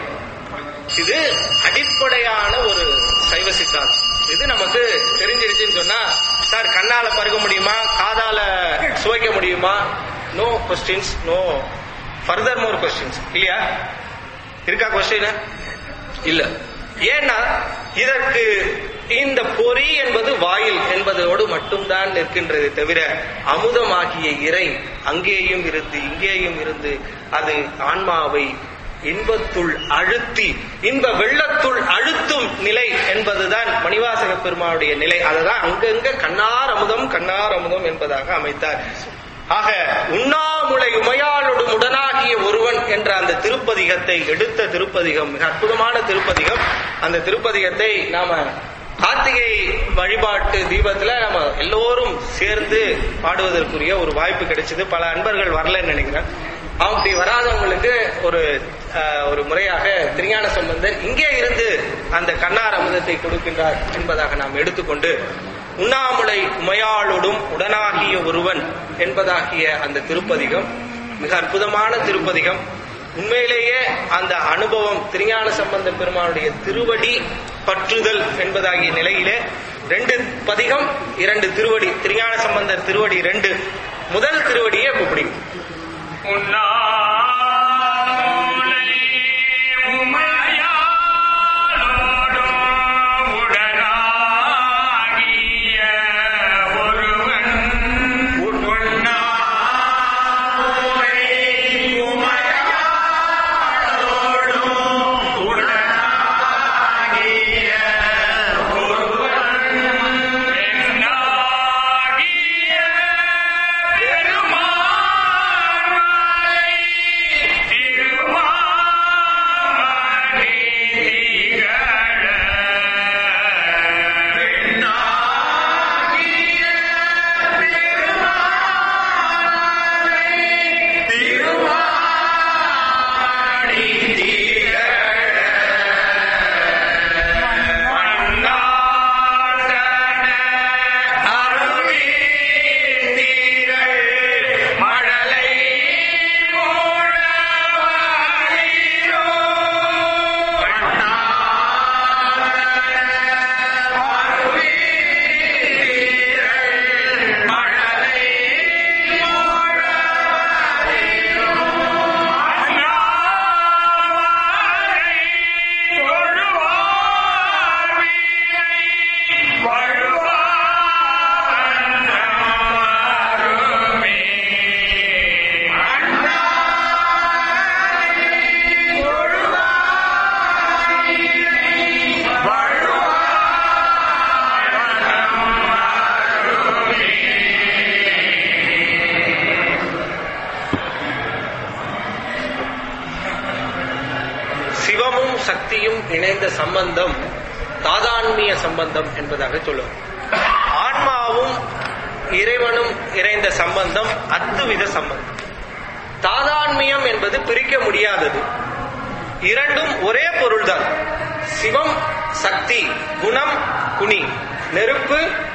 இது அடிப்படையான ஒரு சைவ சித்தாந்தம். இது நமக்கு தெரிஞ்சிருச்சுன்னு சொன்னா, சார் கண்ணால பருக முடியுமா, காதால சுவைக்க முடியுமா? No questions, no further more questions. இல்லையா? இருக்கா கொஸ்டின்? இல்ல. ஏன்னா இதற்கு இந்த பொறி என்பது வாயில் என்பதோடு மட்டும்தான் நிற்கின்றது தவிர, அமுதமாகிய இறை அங்கேயும் இருந்து இங்கேயும் இருந்து அது ஆன்மாவை இன்பத்துள் அழுத்தி, இன்ப வெள்ளத்துள் அழுத்தும் நிலை என்பதுதான் மணிவாசக பெருமானுடைய நிலை. அதுதான் அங்கங்க கண்ணார் அமுதம் கண்ணார் அமுதம் என்பதாக அமைத்தார். ஆக உண்ணாமுலை உமையாளோடு உடனாகிய ஒருவன் என்ற அந்த திருப்பதிகத்தை எடுத்த திருப்பதிகம் மிக அற்புதமான திருப்பதிகம். அந்த திருப்பதிகத்தை நாம கார்த்திகை வழிபாட்டு தீபத்துல நம்ம எல்லோரும் சேர்ந்து பாடுவதற்குரிய ஒரு வாய்ப்பு கிடைச்சது. பல அன்பர்கள் வரலன்னு நினைக்கிறேன். அப்படி வராதவங்களுக்கு ஒரு முறையாக திருஞான சம்பந்தர் இங்கே இருந்து அந்த கண்ணார் அமுதத்தை கொடுக்கின்றார் என்பதாக நாம் எடுத்துக்கொண்டு உண்ணாமுலை உமையாளோடும் உடனாகிய ஒருவன் என்பதாகிய அந்த திருப்பதிகம் மிக அற்புதமான திருப்பதிகம். உண்மையிலேயே அந்த அனுபவம் திருஞான சம்பந்த பெருமானுடைய திருவடி பற்றுதல் என்பதாகிய நிலையிலே 2 பதிகம் 2 திருவடி, திருஞான சம்பந்தர் திருவடி 2, முதல் திருவடியே இப்ப பிடிக்கும். சக்தியும் இணைந்த சம்பந்தம் தாதான்மிய சம்பந்தம் என்பதாக சொல்லுவோம். ஆன்மாவும் இறைவனும் இணைந்த சம்பந்தம் அத்துவித சம்பந்தம். தாதான்மியம் என்பது பிரிக்க முடியாதது. இரண்டும் ஒரே பொருள்தான். சிவம் சக்தி, குணம் குனி, நெருப்பு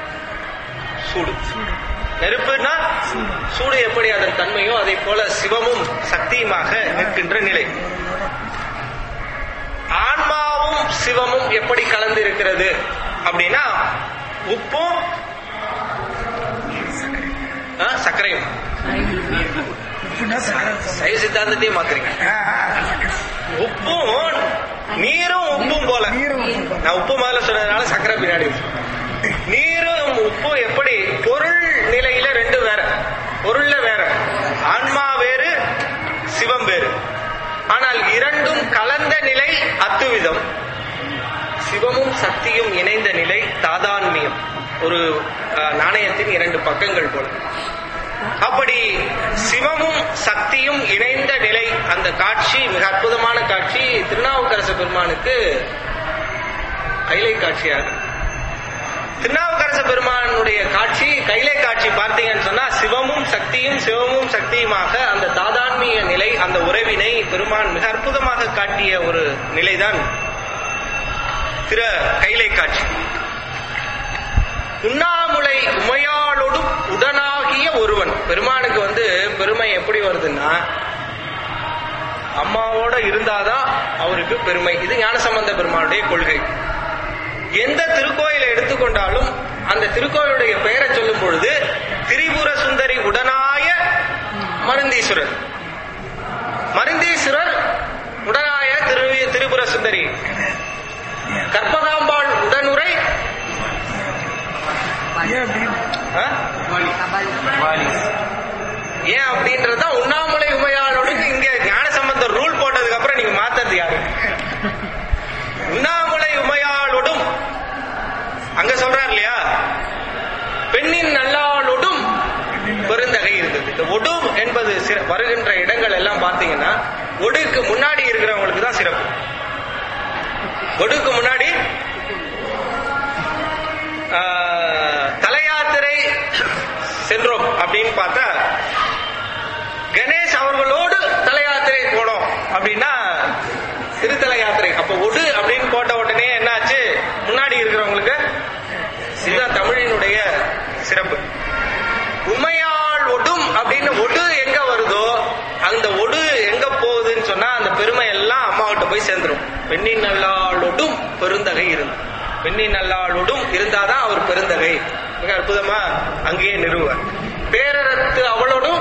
சூடு. நெருப்புனா சூடு எப்படி அதன் தன்மையோ அதை போல சிவமும் சக்தியுமாக நிற்கின்ற நிலை. ஆன்மாவும் சிவமும் எப்படி கலந்து இருக்கிறது அப்படின்னா உப்பும் சர்க்கரையும். சைவ சித்தாந்தத்தையும் மாத்துறீங்க. உப்பும் நீரும் உப்பும் போல. நான் உப்பு முதல்ல சொன்னதுனால சர்க்கரை பின்னாடி. நீரும் உப்பும் எப்படி பொருள் நிலையில 2 வேற, பொருள்ல வேற. ஆன்மா வேறு, சிவம் வேறு. ஆனால் இரண்டும் கலந்த நிலை அத்துவிதம். சிவமும் சக்தியும் இணைந்த நிலை தாதான்மியம். ஒரு நாணயத்தின் 2 பக்கங்கள் போல. அப்படி சிவமும் சக்தியும் இணைந்த நிலை, அந்த காட்சி மிக அற்புதமான காட்சி. திருநாவுக்கரசு பெருமானுக்கு கைலை காட்சியாக. திருநாவுக்கரசு பெருமானுடைய காட்சி கைலை காட்சி பார்த்தீங்கன்னு சொன்னா சிவமும் சக்தியும் சிவமும் சக்தியுமாக அந்த தாதான்மிய நிலை, அந்த உறவினை பெருமான் மிக அற்புதமாக காட்டிய ஒரு நிலைதான் திரு கைலை காட்சி. உண்ணாமுலை உமையாளோடு உடனாகிய ஒருவன். பெருமானுக்கு பெருமை எப்படி வருதுன்னா அம்மாவோட இருந்தாதான் அவருக்கு பெருமை. இது ஞானசம்பந்த பெருமானுடைய கொள்கை. எந்த திருக்கோயிலை எடுத்துக்கொண்டாலும் அந்த திருக்கோயிலுடைய பெயரை சொல்லும் பொழுது திரிபுர சுந்தரி உடனாய மருந்தீஸ்வரர், மருந்தீஸ்வரர் உடனாய திரிபுர சுந்தரி, கற்பகாம்பாள் உடனுரை ஏன் அப்படின்றத உண்ணாமுலை உமையாளோடு இங்க ஞானசம்பந்தர் ரூல் போட்டதுக்கு அப்புறம் நீங்க மாத்தது யாரு? உண்ணாமுலை உமையாளோடும் அங்க சொல்றாரு இல்லையா, பெண்ணின் நல்லாளோடும் பெருந்தகை இருந்தது. இந்த பார்த்தீங்கன்னா ஒடுக்கு முன்னாடி இருக்கிறவங்களுக்கு தான் சிறப்பு. ஒடுக்கு முன்னாடி தலையாத்திரை சென்றோம் அப்படின்னு பார்த்தா கணேஷ் அவர்களோடு தலையாத்திரை போனோம் அப்படின்னா திருத்தல யாத்திரை. அப்ப ஒடு அப்படின்னு போட்ட உடனே என்னாச்சு, முன்னாடி இருக்கிறவங்களுக்கு இதுதான் தமிழினுடைய சிறப்பு. உமையாள் ஒடும் அப்படின்னு ஒடு எங்க வருதோ அந்த ஒடு எங்க போகுதுன்னு சொன்னா அந்த பெருமை எல்லாம் அம்மாவிட்ட போய் சேர்ந்துடும். பெண்ணின் நல்லாளொடும் பெருந்தகை இருந்து, பெண்ணின் நல்லாளொடும் இருந்தாதான் அவர் பெருந்தகை. மிக அற்புதமா அங்கேயே நிறுவார். பேரரத்து அவளோடும்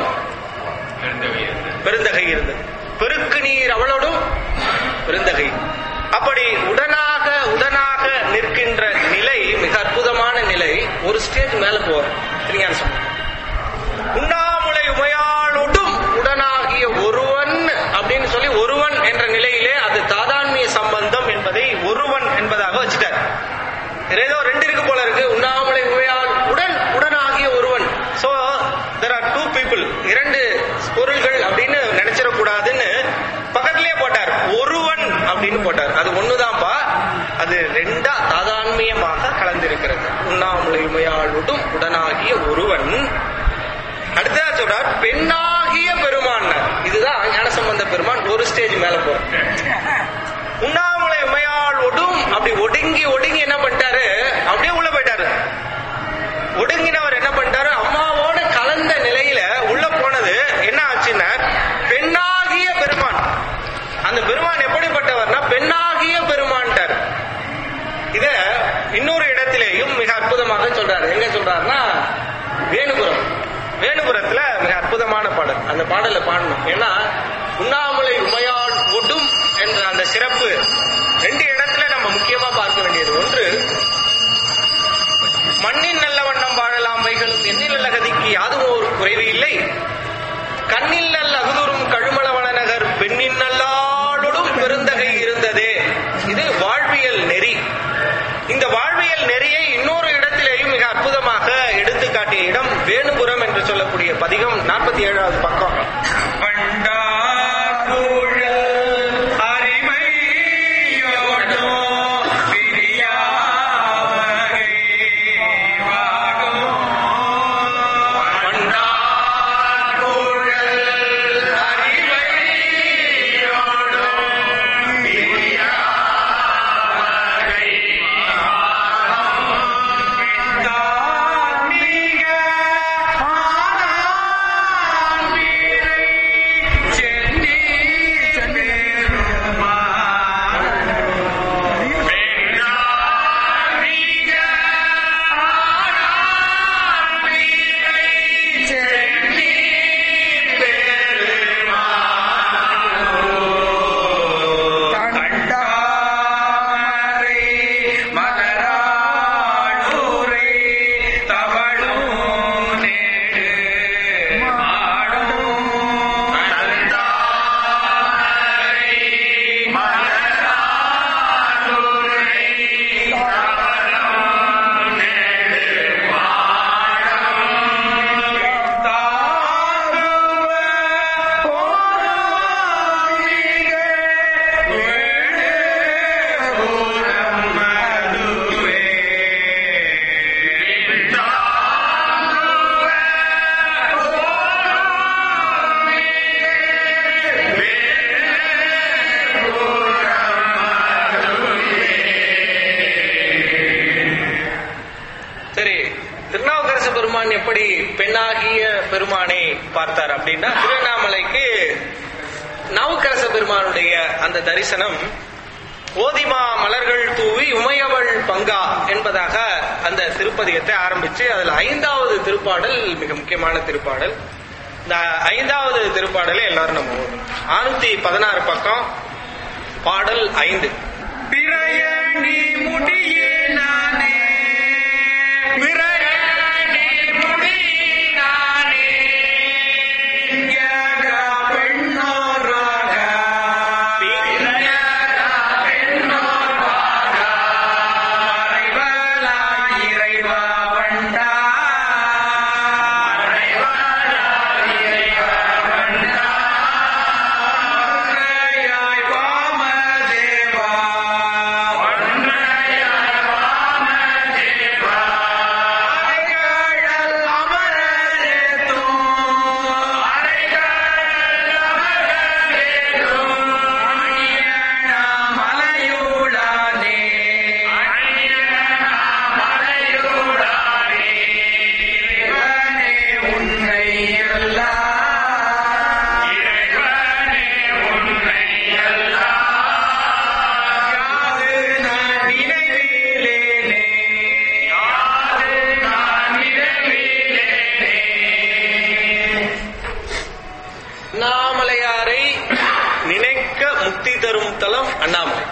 பெருந்தகை இருந்தது, பெருக்கு நீர் அவளோடும் பெருந்தகை. அப்படி உடனாக உடனாக நிற்கின்ற நிலை மிக அற்புதமான நிலை. ஒரு ஸ்டேஜ் மேல போவார் திருஞான சம்பந்தர். உண்ணாமுலை உமையாளோடும் உடனாகிய ஒருவன் அப்படின்னு சொல்லி ஒருவன் என்ற நிலையிலே அது தாதான்மிய சம்பந்தம் என்பதை ஒருவன் என்பதாக வச்சுட்டார். ஏதோ ரெண்டு இருக்கு போல இருக்கு, உண்ணாமுலை உமையாள் உடன் உடனாகிய ஒருவன். So there are two people, இரண்டு பொருள்கள் அப்படின்னு நினைச்சிடக்கூடாதுன்னு பக்கத்திலேயே போட்டார், ஒருவன் அப்படின்னு போட்டார். அது ஒண்ணுதான்ப்பா, அது ரெண்டா தாதான்மியமாக கலந்திருக்கிறது. உண்ணாமுலை உமையாளோடும் உடனாகிய ஒருவன். அடுத்ததா சொல்றார் பெண்ணாகிய பெருமான். இதுதான் ஞானசம்பந்த பெருமான் ஒரு ஸ்டேஜ் மேல போற. உண்ணாமுலை உமையாளோடும் அப்படி ஒடுங்கி ஒடுங்கி என்ன பண்ணிட்டாரு, அப்படியே உள்ள போயிட்டாரு. ஒடுங்கினவர் என்ன பண்ணிட்டாரு, அம்மாவோட கலந்த நிலையில உள்ள போனது என்ன ஆச்சுன்னா பெண்ணாகிய பெருமான். அந்த பெருமான் எப்படிப்பட்டவர்னா பெண்ணாகிய பெருமான்ட்டார். இத இன்னொரு இடத்திலேயும் மிக அற்புதமாக சொல்றாரு. எங்க சொல்றாருன்னா வேணுபுரம். வேணுபுரத்துல மிக அற்புதமான பாடல். அந்த பாடலை பாடணும். ஏன்னா உண்ணாமுலை உமையாள் ஒடும் என்ற அந்த சிறப்பு ரெண்டு இடத்துல நம்ம முக்கியமா பார்க்க வேண்டியது. ஒன்று, மண்ணின் நல்ல வண்ணம் வாழலாம் வைகளும் எண்ணில் நல்ல கதிக்கு யாதும் ஒரு குறைவு இல்லை, கண்ணில் நல்ல அகுதுரும் கழுமல வளநகர் பெண்ணின் நல்லாளோடும் பெருந்தகை இருந்ததே. இது வாழ்வியல் நெறி. இந்த வாழ்வியல் நெறியை இன்னொரு இடத்திலேயும் மிக அற்புதமாக எடுத்து காட்டிய இடம் வேணுபுரம் என்று சொல்லக்கூடிய பதிகம் 47வது பக்கம். எப்படி பெண்ணாகிய பெருமானை பார்த்தார் அப்படின்னா, திருவண்ணாமலைக்கு நாவுக்கரச பெருமானுடைய அந்த தரிசனம் ஓதிமா மலர்கள் தூவி உமையவள் பங்கா என்பதாக அந்த திருப்பதிகத்தை ஆரம்பிச்சு அதுல 5வது திருப்பாடல் மிக முக்கியமான திருப்பாடல். இந்த 5வது திருப்பாடலை எல்லாரும் நம்ம 616 பக்கம் பாடல் 5. பிறைய நீ முடியே நானே தரும் தலம் அண்ணாமலை.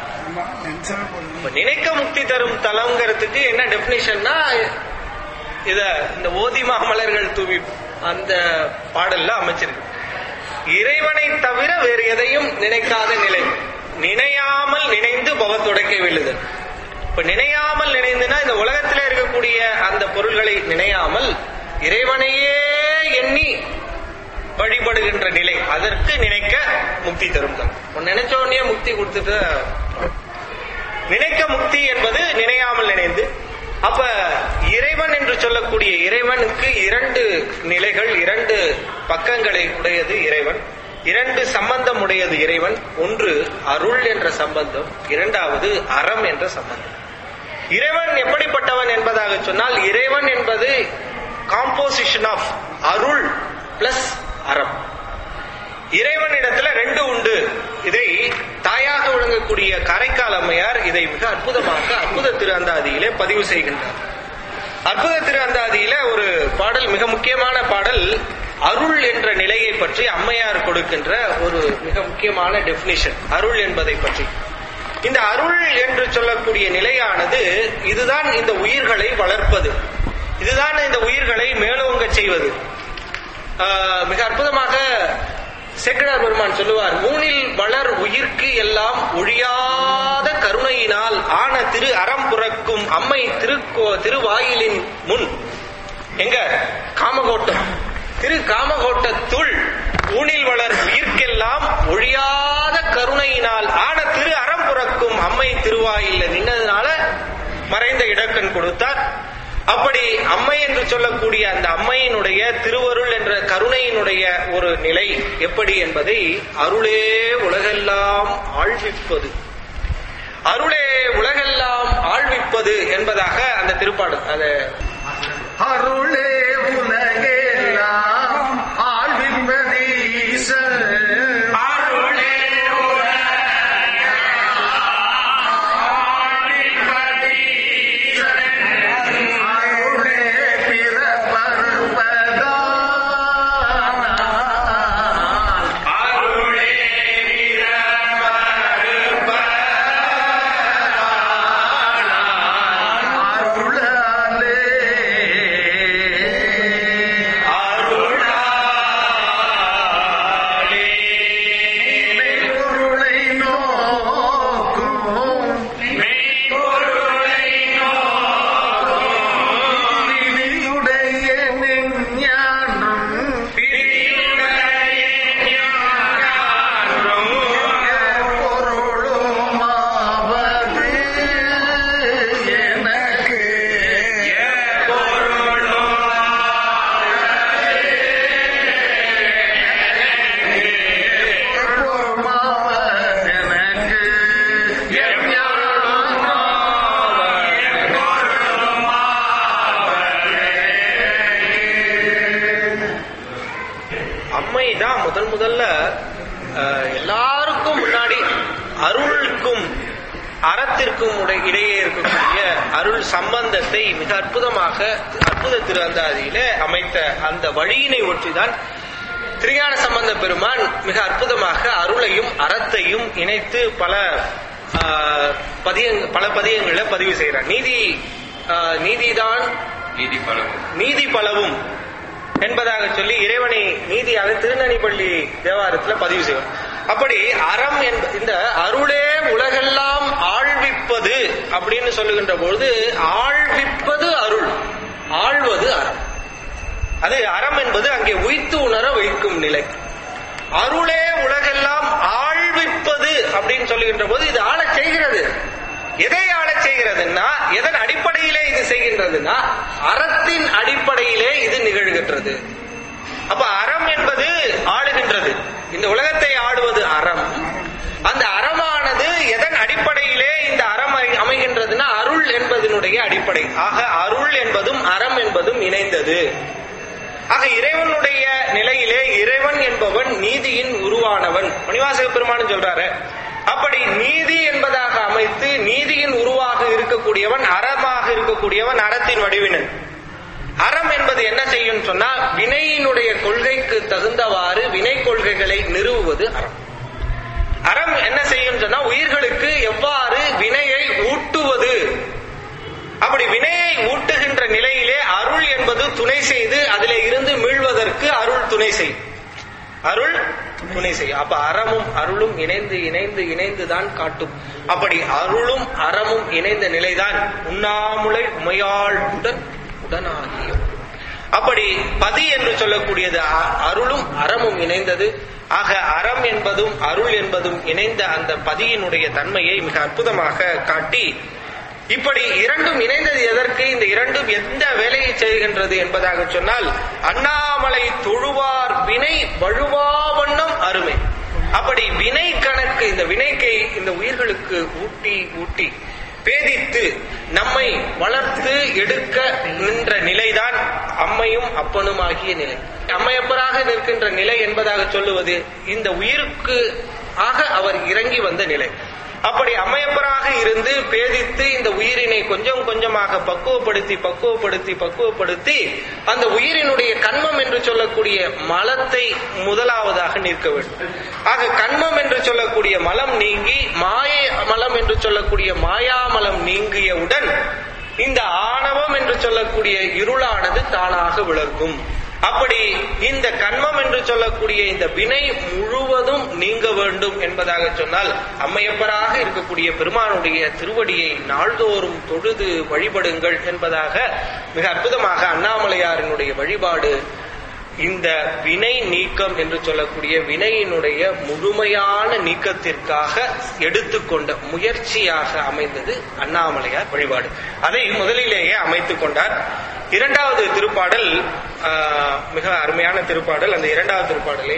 நினைக்க முக்தி தரும் தலம்ங்கிறதுக்கு என்ன டெபினிஷன்னா, இத இந்த ஓதி மாமலர்கள் தூவி அந்த பாடல்ல அமைச்சிருக்கு. இறைவனை தவிர வேறு எதையும் நினைக்காத நிலை, நினையாமல் நினைந்து பவத்துடைக்க விழுதல். இப்ப நினையாமல் நினைந்துனா இந்த உலகத்திலே இருக்கக்கூடிய அந்த பொருள்களை நினையாமல் இறைவனையே எண்ணி வழிபடுகின்ற நிலை, அதற்கு நினைக்க முக்தி தரும் தலம். நினைச்ச உடனே முக்தி கொடுத்துட்டு நினைக்க முக்தி என்பது நினையாமல் நினைந்து. அப்ப இறைவன் என்று சொல்லக்கூடிய இறைவனுக்கு இரண்டு நிலைகள், இரண்டு பக்கங்களை உடையது இறைவன், இரண்டு சம்பந்தம் உடையது இறைவன். ஒன்று அருள் என்ற சம்பந்தம், இரண்டாவது அறம் என்ற சம்பந்தம். இறைவன் எப்படிப்பட்டவன் என்பதாக சொன்னால், இறைவன் என்பது காம்போசிஷன் ஆஃப் அருள் பிளஸ் அறம். இறைவனிடத்துல ரெண்டு உண்டு. இதை தாயாக விளங்கக்கூடிய காரைக்கால் அம்மையார் இதை மிக அற்புதமாக அற்புத திரு அந்தாதியிலே பதிவு செய்கின்றார். அற்புத திரு அந்தாதியில ஒரு பாடல், மிக முக்கியமான பாடல், அருள் என்ற நிலையை பற்றி அம்மையார் கொடுக்கின்ற ஒரு மிக முக்கியமான டெபினிஷன் அருள் என்பதை பற்றி. இந்த அருள் என்று சொல்லக்கூடிய நிலையானது இதுதான் இந்த உயிர்களை வளர்ப்பது, இதுதான் இந்த உயிர்களை மேலோங்க செய்வது. மிக அற்புதமாக சேக்கிழார் பெருமான் சொல்லுவார், மூனில் வளர் உயிர்க்கு எல்லாம் ஒழியாத கருணையினால் ஆன திரு அறம் புறக்கும் அம்மை திருவாயிலின் முன். எங்க காமகோட்டம், திரு காமகோட்டத்துள் ஊனில் வளர் உயிர்க்கெல்லாம் ஒழியாத கருணையினால் ஆன திரு அறம் புறக்கும் அம்மை திருவாயில நின்னதுனால மறைந்த இடக்கண் கொடுத்தார். அப்படி அம்மை என்று சொல்லக்கூடிய அந்த அம்மையினுடைய திருவருள் என்ற கருணையினுடைய ஒரு நிலை எப்படி என்பதை அருளே உலகெல்லாம் ஆழ்விப்பது, அருளே உலகெல்லாம் ஆழ்விப்பது என்பதாக அந்த திருப்பாடல். அது அருளே உலகெல்லாம் ஆழ்விப்பது முதல்ல எல்லாருக்கும் முன்னாடி அருளுக்கும் அறத்திற்கும் இடையே இருக்கக்கூடிய அருள் சம்பந்தத்தை மிக அற்புதமாக அற்புத திரு அந்தாதியிலே அமைத்த அந்த வழியினை ஒற்றிதான் திருஞான சம்பந்த பெருமான் மிக அற்புதமாக அருளையும் அறத்தையும் இணைத்து பல பதியங்களை பதிவு செய்கிறார். நீதிதான் நீதி பலவும் என்பதாக சொல்லி இறைவனை நீதியாக திருநனிப்பள்ளி தேவாரத்தில் பதிவு செய்வார். அப்படி அறம் இந்த அருளே உலகெல்லாம் ஆழ்விப்பது அப்படின்னு சொல்லுகின்ற பொழுது ஆழ்விப்பது அருள், ஆழ்வது அறம். அது அறம் என்பது அங்கே உய்த்து உணர வைக்கும் நிலை. அருளே உலகெல்லாம் ஆழ்விப்பது அப்படின்னு சொல்லுகின்ற போது இது ஆளச் செய்கிறது. எதை ஆளச் செய்கிறதுன்னா, எதன் அடிப்படையிலே இது செய்கின்றதுன்னா அறத்தின் அடிப்படையிலே இது நிகழ்கின்றது. அப்ப அறம் என்பது ஆளுகின்றது, இந்த உலகத்தை ஆடுவது அறம். அந்த அறமானது எதன் அடிப்படையிலே இந்த அறம் அமைகின்றதுன்னா அருள் என்பதனுடைய அடிப்படை. ஆக அருள் என்பதும் அறம் என்பதும் இணைந்தது. ஆக இறைவனுடைய நிலையிலே இறைவன் என்பவன் நீதியின் உருவானவன். மணிவாசக பெருமான் சொல்றாரு, அப்படி நீதி என்பதாக அமைத்து நீதியின் உருவாக இருக்கக்கூடியவன், அறமாக இருக்கக்கூடியவன், அறத்தின் வடிவினன். அறம் என்பது என்ன செய்யும் சொன்னா வினையினுடைய கொள்கைக்கு தகுந்தவாறு வினை கொள்கைகளை நிறுவுவது அறம். அறம் என்ன செய்யும் சொன்னா உயிர்களுக்கு எவ்வாறு வினையை ஊட்டுவது, அப்படி வினையை ஊட்டுகின்ற நிலையிலே அருள் என்பது துணை செய்து அதிலே இருந்து மீள்வதற்கு அருள் துணை செய்யும். அருள் துணை செய்யும். அப்ப அறமும் அருளும் இணைந்து இணைந்து இணைந்துதான் காட்டும். அப்படி அருளும் அறமும் இணைந்த நிலைதான் உண்ணாமுலை உமையாள் உடன் உடனாகியும். அப்படி பதி என்று சொல்லக்கூடியது அருளும் அறமும் இணைந்தது. ஆக அறம் என்பதும் அருள் என்பதும் இணைந்த அந்த பதியினுடைய தன்மையை மிக அற்புதமாக காட்டி, இப்படி இரண்டும் இணைந்தது எதற்கு, இந்த இரண்டும் எந்த வேலையை செய்கின்றது என்பதாக சொன்னால், அண்ணாமலை தொழுவார் வினை வழுவா வண்ணம் அருமை. அப்படி வினை கணக்கு, இந்த வினைக்கை இந்த உயிர்களுக்கு ஊட்டி ஊட்டி பேதித்து நம்மை வளர்த்து எடுக்க நின்ற நிலைதான் அம்மையும் அப்பனும் ஆகிய நிலை. அம்மையப்பராக நிற்கின்ற நிலை என்பதாக சொல்லுவது இந்த உயிருக்கு ஆக அவர் இறங்கி வந்த நிலை. அப்படி அம்மையப்பராக இருந்து பேதித்து இந்த உயிரினை கொஞ்சம் கொஞ்சமாக பக்குவப்படுத்தி அந்த உயிரினுடைய கண்மம் என்று சொல்லக்கூடிய மலத்தை முதலாவதாக நிற்க வேண்டும். ஆக கண்மம் என்று சொல்லக்கூடிய மலம் நீங்கி மாய மலம் என்று சொல்லக்கூடிய மாயாமலம் நீங்கியவுடன் இந்த ஆணவம் என்று சொல்லக்கூடிய இருளானது தானாக விளக்கும். அப்படி இந்த கண்மம் என்று சொல்லக்கூடிய இந்த வினை முழுவதும் நீங்க வேண்டும் என்பதாக சொன்னால் அம்மையப்பராக இருக்கக்கூடிய பெருமானுடைய திருவடியை நாள்தோறும் தொழுது வழிபடுங்கள் என்பதாக மிக அற்புதமாக அண்ணாமலையாரினுடைய வழிபாடு இந்த வினை நீக்கம் என்று சொல்லக்கூடிய வினையினுடைய முழுமையான நீக்கத்திற்காக எடுத்துக்கொண்ட முயற்சியாக அமைந்தது அண்ணாமலையார் வழிபாடு. அதை முதலிலேயே அமைத்துக் கொண்டார். இரண்டாவது திருப்பாடல் மிக அருமையான திருப்பாடல். அந்த இரண்டாவது திருப்பாடலை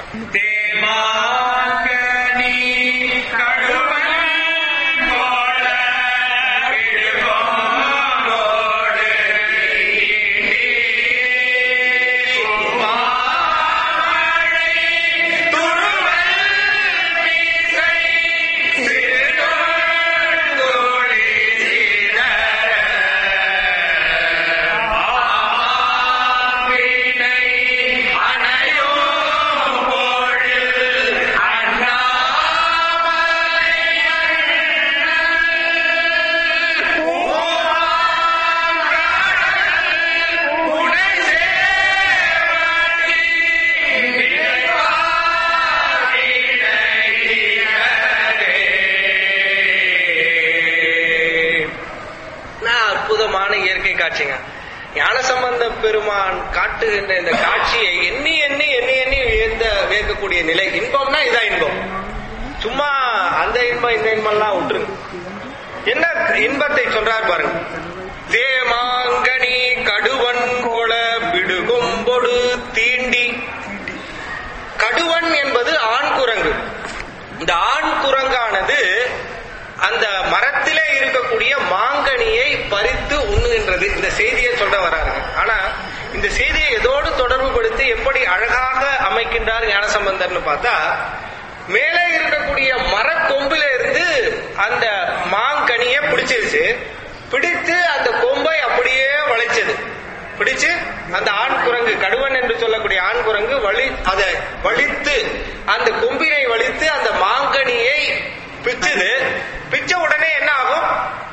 காட்சிங்க. ஞானசம்பந்த பெருமான் காட்டுகின்ற இந்த காட்சியை எண்ணி எண்ணி எண்ணி எண்ணி வியக்கக்கூடிய நிலை. இன்பம்னா இதான் இன்பம். சும்மா அந்த இன்பம் இந்த இன்பம்லாம் விட்டுருங்க. என்ன இன்பத்தை சொல்றார் பாருங்க. தேமாங்கனி கடுவன் கொள விடுகொம்பொடு தீண்டி. கடுவன் என்பது ஆண் குரங்கு. இந்த ஆண் குரங்கானது அந்த மரத்திலே இருக்கக்கூடிய மாங்கனியை பறித்து உண்ணுகின்றது. இந்த செய்தியை சொல்ல வராங்க. ஆனா இந்த செய்தியை எதோடு தொடர்பு படுத்தி எப்படி அழகாக அமைக்கின்றார் ஞானசம்பந்தர்னு பார்த்தா, மேலே இருக்கக்கூடிய மரக்கொம்பில இருந்து அந்த மாங்கனியை பிடிச்சிருச்சு. பிடித்து அந்த கொம்பை அப்படியே வளைச்சது. பிடிச்சு அந்த ஆண் குரங்கு, கடுவன் என்று சொல்லக்கூடிய ஆண் குரங்கு அதை வலித்து அந்த கொம்பினை வலித்து அந்த மாங்கனியை பிச்சுது. பிச்ச உடனே என்ன ஆகும்?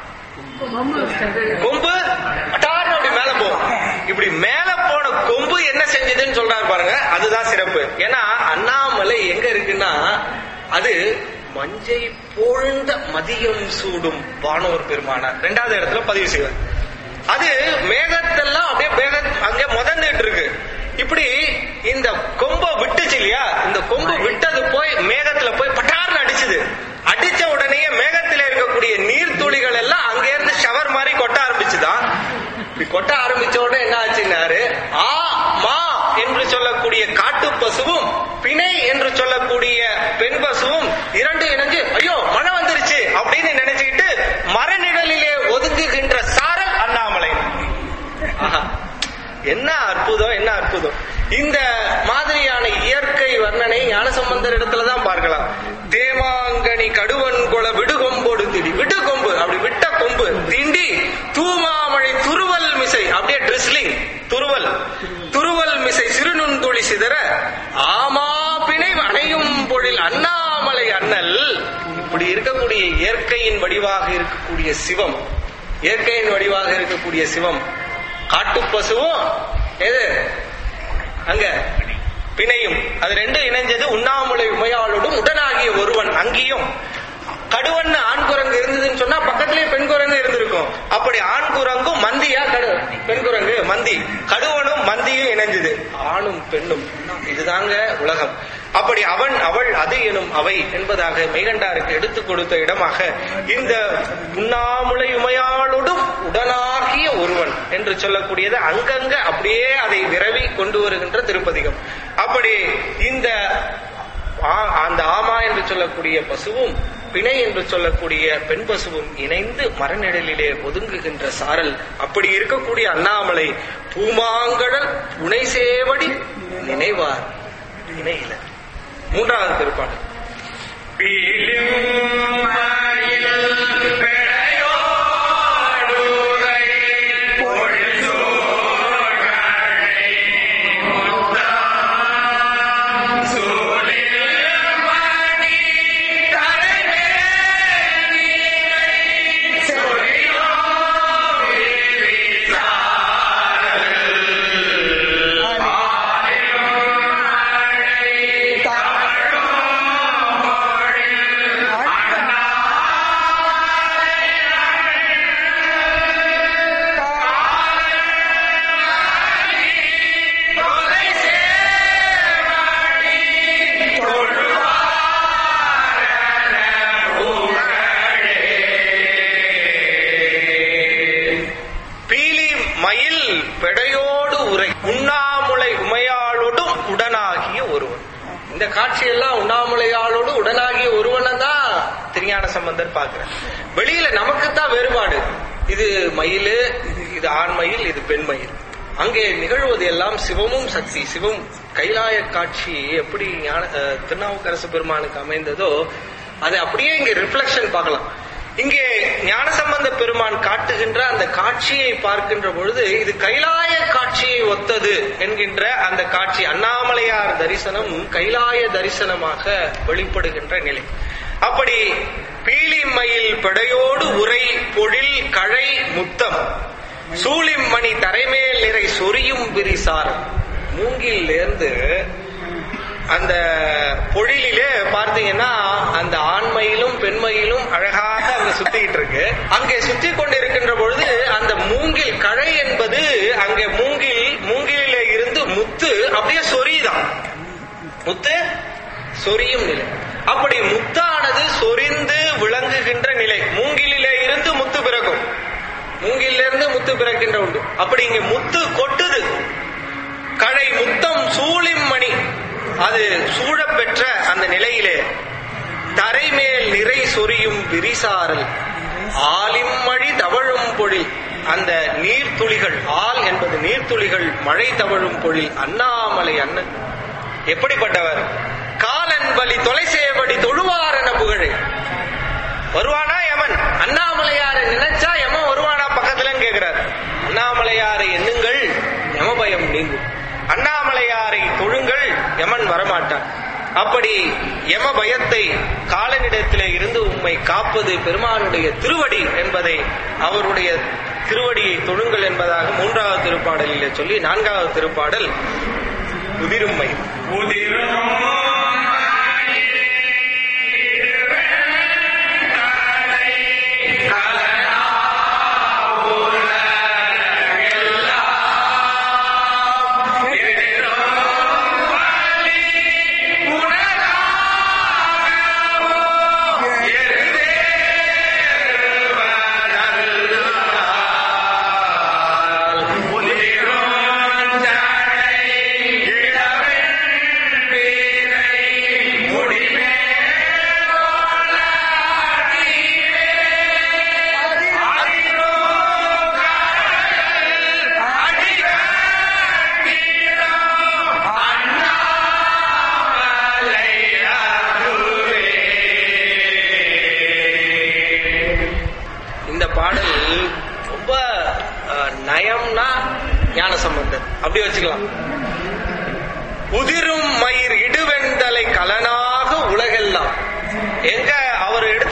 கொம்பு அட்டார்னு அப்படி மேல போகும். இப்படி மேல போன கொம்பு என்ன செஞ்சதுன்னு சொல்றாரு பாருங்க. அதுதான் சிறப்பு. ஏன்னா அண்ணாமலை எங்க இருக்குன்னா அது மஞ்சை போழ்ந்த மதியம் சூடும் வானோர் பெருமானார் இரண்டாவது இடத்துல பதிவு செய்வார். அது மேகத்தெல்லாம் அப்படியே அங்கே முதந்துட்டு இருக்கு. இப்படி இந்த கொம்பை விட்டுச்சு இல்லையா, இந்த கொம்பு விட்டது போய் மேகத்துல போய் பட்டார்னு அடிச்சுது. அடிச்ச உடனே மேகத்தில இருக்கக்கூடிய நீர் துளிகள் எல்லாம் அங்க இருந்து ஷவர் மாதிரி கொட்ட ஆரம்பிச்சுதான். கொட்ட ஆரம்பிச்ச உடனே என்ன ஆச்சுன்னாரு, ஆ மா என்று சொல்லக்கூடிய காட்டு பசுவும் பிணை என்று சொல்லக்கூடிய பெண் பசுவும் இரண்டு இணைஞ்சு ஐயோ மழை வந்துருச்சு அப்படின்னு நினைச்சுக்கிட்டு மரநிழலிலே ஒதுங்குகின்ற சாரல் அண்ணாமலை. என்ன அற்புதம், என்ன அற்புதம். இந்த மாதிரியான இயற்கை வர்ணனை ஞானசம்பந்தர் இடத்துலதான் பார்க்கலாம். தேமாங்கனி கடுவன் கொள விடுகொம்போடு திடி. விடுகொம்பு அப்படி விட்ட கொம்பு திண்டி தூமாமழை துருவல் மிசை அப்படியே ட்ரிஸ்லிங் துருவல் மிசை சிறுநுண்துளி சிதற ஆமா பிணை அணையும் பொழில் அண்ணாமலை அண்ணல் இப்படி இருக்கக்கூடிய இயற்கையின் வடிவாக இருக்கக்கூடிய சிவம், இயற்கையின் வடிவாக இருக்கக்கூடிய சிவம், காட்டு பசுவும் எது அங்க பிணையும், அது ரெண்டும் இணைஞ்சது உண்ணாமுலை உமையாளோடும் உடனாகிய ஒருவன். அங்கேயும் கடுவன் ஆண் குரங்கு இருந்ததுன்னு சொன்னா பக்கத்திலேயே பெண் குரங்கு இருந்திருக்கும். அப்படி ஆண் குரங்கும் மந்தியா, பெண் குரங்கு மந்தி, கடுவனும் மந்தியும் இணைஞ்சது, ஆணும் பெண்ணும். இதுதாங்க உலகம். அப்படி அவன் அவள் அது எனும் அவை என்பதாக மெய்கண்டாருக்கு எடுத்துக் கொடுத்த இடமாக இந்த உண்ணாமுலை உமையாளோடும் உடனாகிய ஒருவன் என்று சொல்லக்கூடியது அங்கங்க அப்படியே அதை விரவி கொண்டு வருகின்ற திருப்பதிகம். அப்படி இந்த அந்த ஆமா என்று சொல்லக்கூடிய பசுவும் பிணை என்று சொல்லக்கூடிய பெண் பசுவும் இணைந்து மரநிழலிலே ஒதுங்குகின்ற சாரல். அப்படி இருக்கக்கூடிய அண்ணாமலை பூமாங்கடல் புனை சேவடி நினைவார் இணையில. மூன்றாவது திருப்பாடல். இந்த காட்சியெல்லாம் உண்ணாமுலையாளோடு உடனாகிய ஒருவனை தான் திருஞான சம்பந்தர் பார்க்கிறார். வெளியில நமக்குத்தான் வேறுபாடு. இது மயில், இது ஆண் மயில், இது பெண் மயில். அங்கே நிகழ்வது எல்லாம் சிவமும் சக்தி. சிவம் கைலாய காட்சி எப்படி திருநாவுக்கரசு பெருமானுக்கு அமைந்ததோ அதை அப்படியே இங்க ரிஃப்ளெக்ஷன் பார்க்கலாம். இங்கே ஞானசம்பந்த பெருமான் காட்டுகின்ற அந்த காட்சியை பார்க்கின்ற பொழுது இது கைலாய காட்சியை ஒத்தது என்கின்ற அந்த காட்சி. அண்ணாமலையார் தரிசனம் கைலாய தரிசனமாக வெளிப்படுகின்ற நிலை. அப்படி பீலிமயில் பெடையோடு உரை பொழில் கழை முத்தம் சூழிமணி தரைமேல் நிறை சொரியும் விரிசார். மூங்கில் இருந்து அந்த பொழிலே பார்த்தீங்கன்னா அந்த ஆண்மையிலும் பெண்மையிலும் அழகாக அங்க சுத்திக்கிட்டு இருக்கு. அங்கே சுத்தி கொண்டு இருக்கின்ற பொழுது அந்த மூங்கில் கழை என்பது அங்கே மூங்கில இருந்து முத்து அப்படியே சொரியுதான். முத்து சொரியும் நிலை. அப்படி முத்தானது சொரிந்து விளங்குகின்ற நிலை. மூங்கிலே இருந்து முத்து பிறக்கும், மூங்கிலிருந்து முத்து பிறக்கின்ற உண்டு. அப்படி இங்க முத்து கொட்டுது. கழை முத்தம் சூழிமணி அது சூழப்பெற்ற அந்த நிலையிலே தரைமேல் நிறை சொரியும் விரிசாரல் ஆலிம்மழி தவழும் பொழில். அந்த நீர்த்துளிகள், ஆல் என்பது நீர்த்துளிகள், மழை தவழும் பொழில். அண்ணாமலை அண்ணன் எப்படிப்பட்டவர்? காலன் வலி தொலைசேவடி தொழுவார் என புகழே. வருவானா யமன்? அண்ணாமலையாரை நினைச்சா யமன் வருவானா பக்கத்துலன்னு கேட்கிறார். அண்ணாமலையாரை எண்ணுங்கள் யமபயம் நீங்கும். அண்ணாமலையாரை தொழுங்கள் யமன் வரமாட்டான். அப்படி யம பயத்தை காலனிடத்திலே இருந்து உம்மை காப்பது பெருமானுடைய திருவடி என்பதை, அவருடைய திருவடியை தொழுங்கள் என்பதாக மூன்றாவது திருப்பாடலிலே சொல்லி நான்காவது திருப்பாடல் உதிரும்மை. ஞானசம்பந்தர் அப்படி வச்சுக்கலாம். உதிரும் மயிர் இடுவெண்டலை கலனாக உலகெல்லாம். எங்க அவர் எடுத்து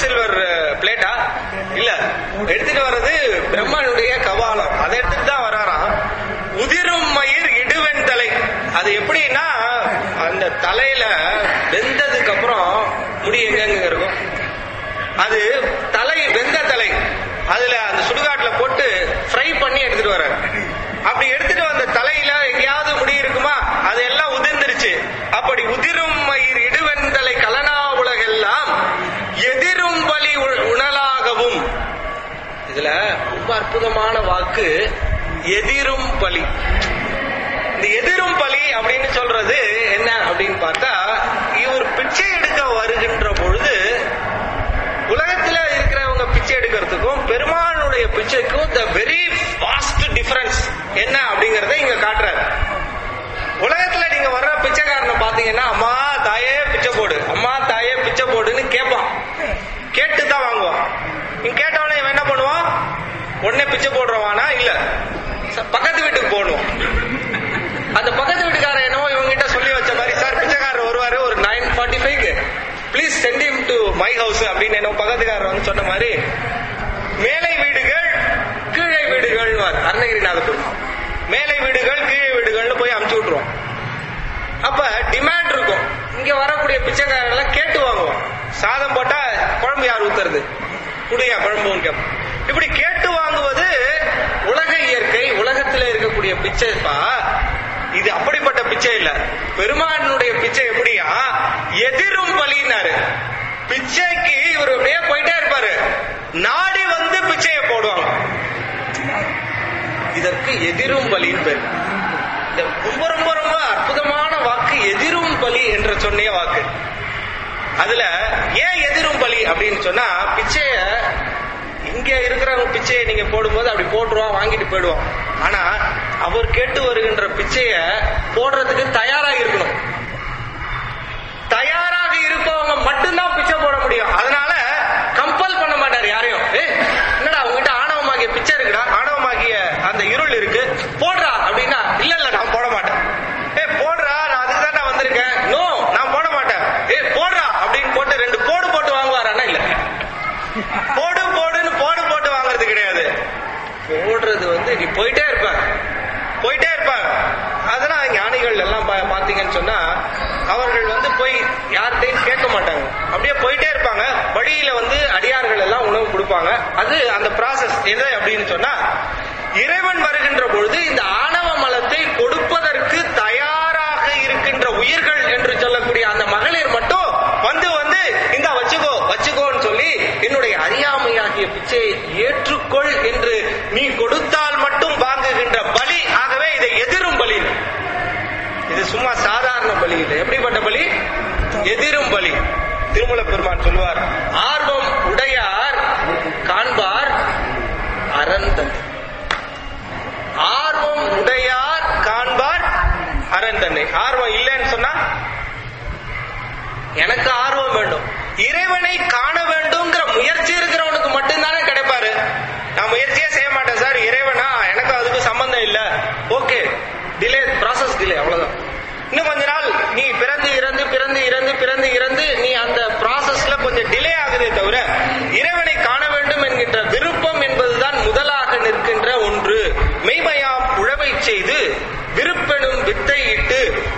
சில்வர் பிளேட்டா இல்ல, எடுத்துட்டு வர்றது பிரம்மனுடைய கபாலம். அதை எடுத்துட்டு தான் வராராம். உதிரும் மயிர் இடுவெண் தலை. அது எப்படின்னா அந்த தலையில வெந்ததுக்கு அப்புறம் முடி எங்க இருக்கும், அது தலை வெந்த தலை, அதுல அந்த சுடுகாட்டுல போட்டு ஃப்ரை பண்ணி எடுத்துட்டு வர. அப்படி எடுத்துட்டு வந்த தலையில எங்கேயாவது முடி இருக்குமா, அதெல்லாம் உதிர்ந்துருச்சு. அப்படி உதிரும் மயிர் இடுவெந்தலை கலனா உலகெல்லாம் எதிரும் பலி உணலாகவும். இதுல ரொம்ப அற்புதமான வாக்கு எதிரும் பலி. இந்த எதிரும் பலி அப்படின்னு சொல்றது என்ன அப்படின்னு பார்த்தா, இவர் பிச்சை எடுக்க வருகின்ற பொழுது உலகத்துல இருக்கிறவங்க பிச்சை எடுக்கிறதுக்கும் பெருமானுடைய பிச்சைக்கும் த வெரி வாஸ்ட் டிஃபரன்ஸ் என்ன அப்படிங்கறத இங்க காட்டுறாரு. உலகத்துல நீங்க வர்ற பிச்சைக்காரனை பாத்தீங்கன்னா, அம்மா தாயே பிச்சை போடு, அம்மா தாயே பிச்சை போடுன்னு கேட்பான். கேட்டுதான் வாங்குவான். நீங்க கேட்டவனே இவன் என்ன பண்ணுவான், உடனே பிச்சை போடுறவானா இல்ல பக்கத்து வீட்டுக்கு போடுவான். அந்த பக்கத்து வீட்டுக்காரன் என்னவோ இவங்கிட்ட சொல்லி வச்ச மாதிரி, சார் பிச்சைக்காரர் வருவாரு ஒரு 9:45 please send him to my house அப்படின்னு என்ன பக்கத்துக்காரர் வந்து சொன்ன மாதிரி, மேலை வீடுகள் கீழே வீடுகள் அருணகிரிநாதர் மேலை வீடுகள் கீழே வீடுகள்னு போய் அமுச்சு விட்டுருவோம். அப்ப டிமாண்ட் இருக்கும். இங்க வரக்கூடிய பிச்சைக்காரர்கள் கேட்டு வாங்குவோம். சாதம் போட்டா குழம்பு யார் ஊத்துறது, குடியா குழம்புன்னு கேட்போம். இப்படி கேட்டு வாங்குவது உலக இயற்கை. உலகத்துல இருக்கக்கூடிய பிச்சைப்பா இது அப்படிப்பட்ட பிச்சை இல்ல. பெருமானுடைய பிச்சை எப்படியா, எதிரும் பலினாரு. பிச்சைக்கு இவர் அப்படியே போயிட்டே இருப்பாரு, நாடி வந்து பிச்சையை போடுவாங்க. இதற்கு எதிரும் பலின்னு பேர். ரொம்ப ரொம்ப ரொம்ப அற்புதமான வாக்கு எதிரும் பலி என்று சொன்னிய வாக்கு. அதுல ஏன் எதிரும் பலி அப்படின்னு சொன்னா, பிச்சைய இங்க இருக்கிறவங்க பிச்சையை நீங்க போடும்போது அப்படி போட்டுருவான், வாங்கிட்டு போயிடுவான். ஆனா அவர் கேட்டு வருகின்ற பிச்சைய போடுறதுக்கு தயாராக இருக்கணும். தயாராக இருப்பவங்க மட்டும்தான் பிச்சை போட முடியும். அதனால கம்பல் பண்ண மாட்டார் யாரையும். என்னடா உங்ககிட்ட ஆணவமாகிய பிச்சை இருக்குடா, ஆணவமாகிய அந்த இருள் இருக்கு, போடுறா அப்படின்னா, இல்ல இல்ல நான் போட மாட்டேன். போடுறா, நான் அதுக்கு தான் வந்திருக்கேன், நோ நான் போட மாட்டேன். போடுறா அப்படின்னு போட்டு 2 போடு போட்டு வாங்குவாரானா இல்ல. போடு போடுன்னு போட்டு வாங்குறது கிடையாது. போடுறது நீ போயிட்டே இருப்பாங்க. அதனால ஞானிகள் எல்லாம் பாத்தீங்கன்னு சொன்னா, அவர்கள் போய் யார்கிட்டையும் கேட்க மாட்டாங்க, அப்படியே போயிட்டே இருப்பாங்க. வழியில அடியார்கள் எல்லாம் உணவு கொடுப்பாங்க. அது அந்த ப்ராசஸ் எது அப்படின்னு சொன்னா, இறைவன் வருகின்ற பொழுது இந்த ஆணவ மலத்தை கொடுப்பதற்கு தயாராக இருக்கின்ற உயிர்கள் என்று சொல்லக்கூடிய அந்த மகளிர் மட்டும் இந்த வச்சுக்கோன்னு சொல்லி, என்னுடைய அறியாமையாகிய பிச்சையை ஏற்றுக்கொள் என்று நீ கொடுத்தால் மட்டும் வாங்குகின்ற பலி. ஆகவே இதை எதிரும் பலி. இது சும்மா சாதாரண பலி இல்லை. எப்படிப்பட்ட பலி? எதிரும் பலி. திருமூல பெருமான் சொல்லுவார், ஆர்வம் உடையார் காண்பார் அறந்தன். ஆர்வம் உடையார் காண்பார் அறந்தன்னை. ஆர்வம் இல்லைன்னு சொன்னா, எனக்கு ஆர்வம் வேண்டும், இறைவனை காண வேண்டும்ங்கிற முயற்சி இருக்கிறவனுக்கு மட்டும்தானே கிடைப்பாரு. நான் முயற்சியே செய்ய மாட்டேன் சார், இறைவனா எனக்கு அதுக்கு சம்பந்தம் இல்ல, ஓகே டிலே, ப்ராசஸ் டிலே, அவ்வளவுதான். இன்னும் கொஞ்ச நாள் நீ பிறந்து இறந்து நீ அந்த ப்ராசஸ்ல கொஞ்சம் டிலே ஆகுதே தவிர, இறைவனை காண வேண்டும் என்கின்ற விருப்பம் என்பதுதான் முதலாக நிற்கின்ற ஒன்று. மெய்மையாம் உழவை செய்து விருப்பெனும் வித்தை இட்டு,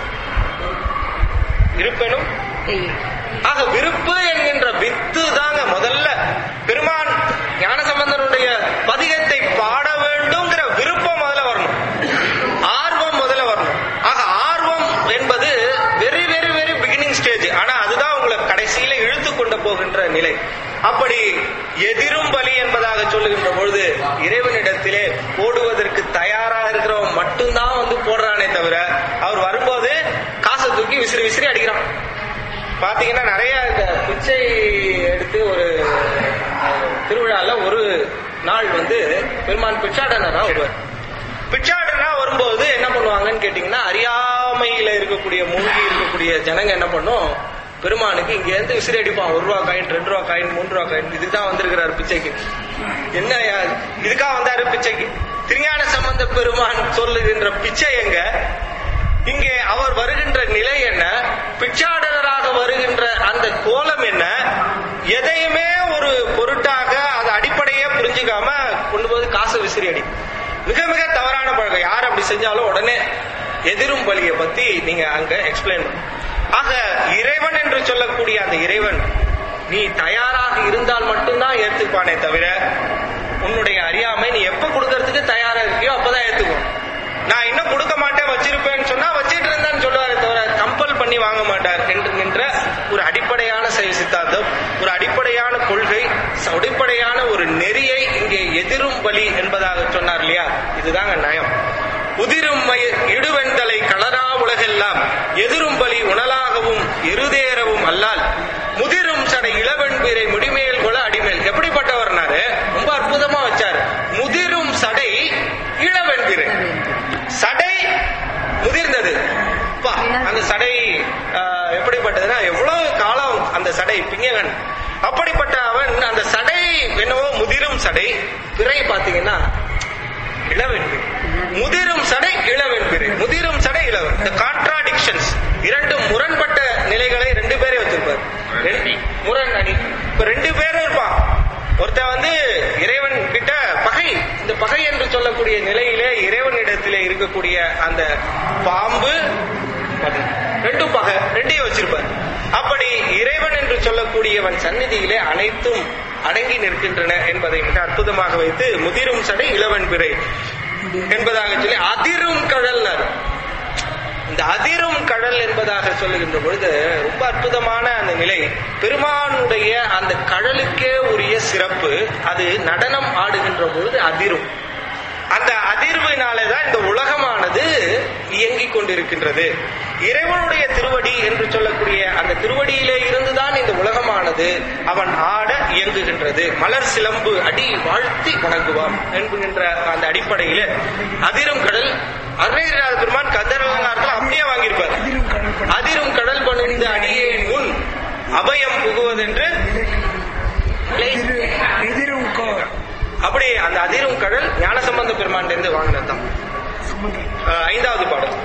இருப்பெனும் ஆக விருப்பு என்கின்ற வித்து தாங்க முதல்ல. பெருமான் ஞானசம்பந்தனுடைய பதிகத்தை பாட வேண்டும்ங்கிற விருப்பம் முதல்ல வரணும், ஆர்வம் முதல்ல வரணும். ஆக ஆர்வம் என்பது very very very beginning stage. ஆனா அதுதான் உங்களை கடைசியில இழுத்து கொண்டு போகின்ற நிலை. அப்படி எதிரும் பலி என்பதாக சொல்லுகின்ற பொழுது, இறைவனிடத்திலே போடுவதற்கு தயாராக இருக்கிறவன் மட்டும்தான் போடுறானே தவிர, அவர் வரும்போது காசை தூக்கி விசிறி அடிக்கிறான். பாத்தீங்கன்னா நிறைய இந்த பிச்சை எடுத்து ஒரு திருவிழால ஒரு நாள் பெருமான் பிச்சாடனா வருவார். பிச்சாடனா வரும்போது என்ன பண்ணுவாங்கன்னு கேட்டீங்கன்னா, அறியாமையில இருக்கக்கூடிய மூழ்கி இருக்கக்கூடிய ஜனங்க என்ன பண்ணும், பெருமானுக்கு இங்க இருந்து விசிறி அடிப்பான். 1 ரூபா காயின், 2 ரூபா காயின், 3 ரூபா காயின். இதுதான் வந்திருக்கிறாரு பிச்சைக்கு. என்ன இதுக்காக வந்தாரு பிச்சைக்கு? திருஞான சம்பந்த பெருமான் சொல்லுகின்ற பிச்சை எங்க? இங்கே அவர் வருகின்ற நிலை என்ன? பிச்சாடனராக வருகின்ற அந்த கோலம் என்ன? எதையுமே ஒரு காசை விசிறி அடி. மிக மிக தவறான பழக்கம். யார் அப்படி செஞ்சாலும் உடனே எதிரும் பலியை பத்தி நீங்க அங்க எக்ஸ்பிளைன் பண்ண. ஆக இறைவன் என்று சொல்லக்கூடிய அந்த இறைவன் நீ தயாராக இருந்தால் மட்டும்தான் ஏத்துப்பானே தவிர உன்னுடைய அறியாமை நீ எப்ப கொடுக்கறதுக்கு தயாரா இருக்கியோ அப்பதான் ஏத்துக்கும். நான் இன்னும் கொடுக்க மாட்டேன் வச்சிருப்பேன்னு சொன்னா வச்சிட்டு இருந்தான்னு சொல்லுவாரே தவிர கம்பல் பண்ணி வாங்க மாட்டார் என்கின்ற ஒரு அடிப்படையான சைவ சித்தாந்தம், ஒரு அடிப்படையான கொள்கை, அடிப்படையான ஒரு நெறியை இங்கே எதிரும் பலி என்பதாக சொன்னார் இல்லையா? இதுதாங்க நயம். உதிரும் இடுவெண்தலை களரா உலகெல்லாம் எதிரும் பலி உணலாகவும் எருதேறவும் அல்லால் முதிரும் சடை இளவெண்பிரை முடிமேல் கொல அடிமேல். எப்படிப்பட்டவர்னாரு ரொம்ப அற்புதமா வச்சாரு. முதிரும் சடை இளவெண்பிரை. சடை முதிர்ந்தது. அந்த சடை எப்படிப்பட்டதுன்னா எவ்வளவு காலம் அந்த சடை பிங்ககன். அப்படிப்பட்ட அவன் அந்த சடை என்னவோ முதிரும் சடை, பிறை பாத்தீங்கன்னா இளவெண்பிரை. முதிரும் சடை இளவெண்பிரை, முதிரும் சடை இளவன். இந்த கான்ட்ராடிக்ஷன்ஸ், இரண்டு முரண்பட்ட நிலைகளை ரெண்டு பேரே வச்சிருப்பார். முரண் அணி. இப்ப ரெண்டு பேரும் இருப்பான். ஒருத்தன் இறைவன் கிட்ட பகை, இந்த பகை என்று சொல்லக்கூடிய நிலையிலே இறைவனிடத்திலே இருக்கக்கூடிய அந்த பாம்பு ரெண்டும் பகை, ரெண்டையும் வச்சிருப்பார். அப்படி இறைவன் என்று சொல்லக்கூடியவன் சந்நிதியிலே அனைத்தும் அடங்கி நிற்கின்றன என்பதை மிக அற்புதமாக வைத்து முதிரும் சடை இளவன் பிறை என்பதாக சொல்லி அதிரும் கடல். இந்த அதிரும் கடல் என்பதாக சொல்லுகின்ற பொழுது ரொம்ப அற்புதமான அந்த நிலை. பெருமானுடைய அந்த கடலுக்கே உரிய சிறப்பு. அது நடனம் ஆடுகின்ற பொழுது அதிரும். அந்த அதிர்வினாலேதான் இந்த உலகமானது இயங்கிக் கொண்டிருக்கின்றது. இறைவனுடைய திருவடி என்று சொல்லக்கூடிய அந்த திருவடியிலே இருந்துதான் இந்த உலகமானது அவன் ஆட இயங்குகின்றது. மலர் சிலம்பு அடி வாழ்த்தி வணங்குவான் என்கின்ற அந்த அடிப்படையில அதிரும் கடல். அருணகிரிநாத பெருமான் கந்தர்வங்காரத்தில் அப்படியே வாங்கியிருப்பார். அதிரும் கடல் பணிந்த அடியே முன் அபயம் புகுவதென்று அப்படி அந்த அதிரும் கடல் ஞானசம்பந்த பெருமான் இருந்து வாங்கினதுதான். 5வது பாடல்.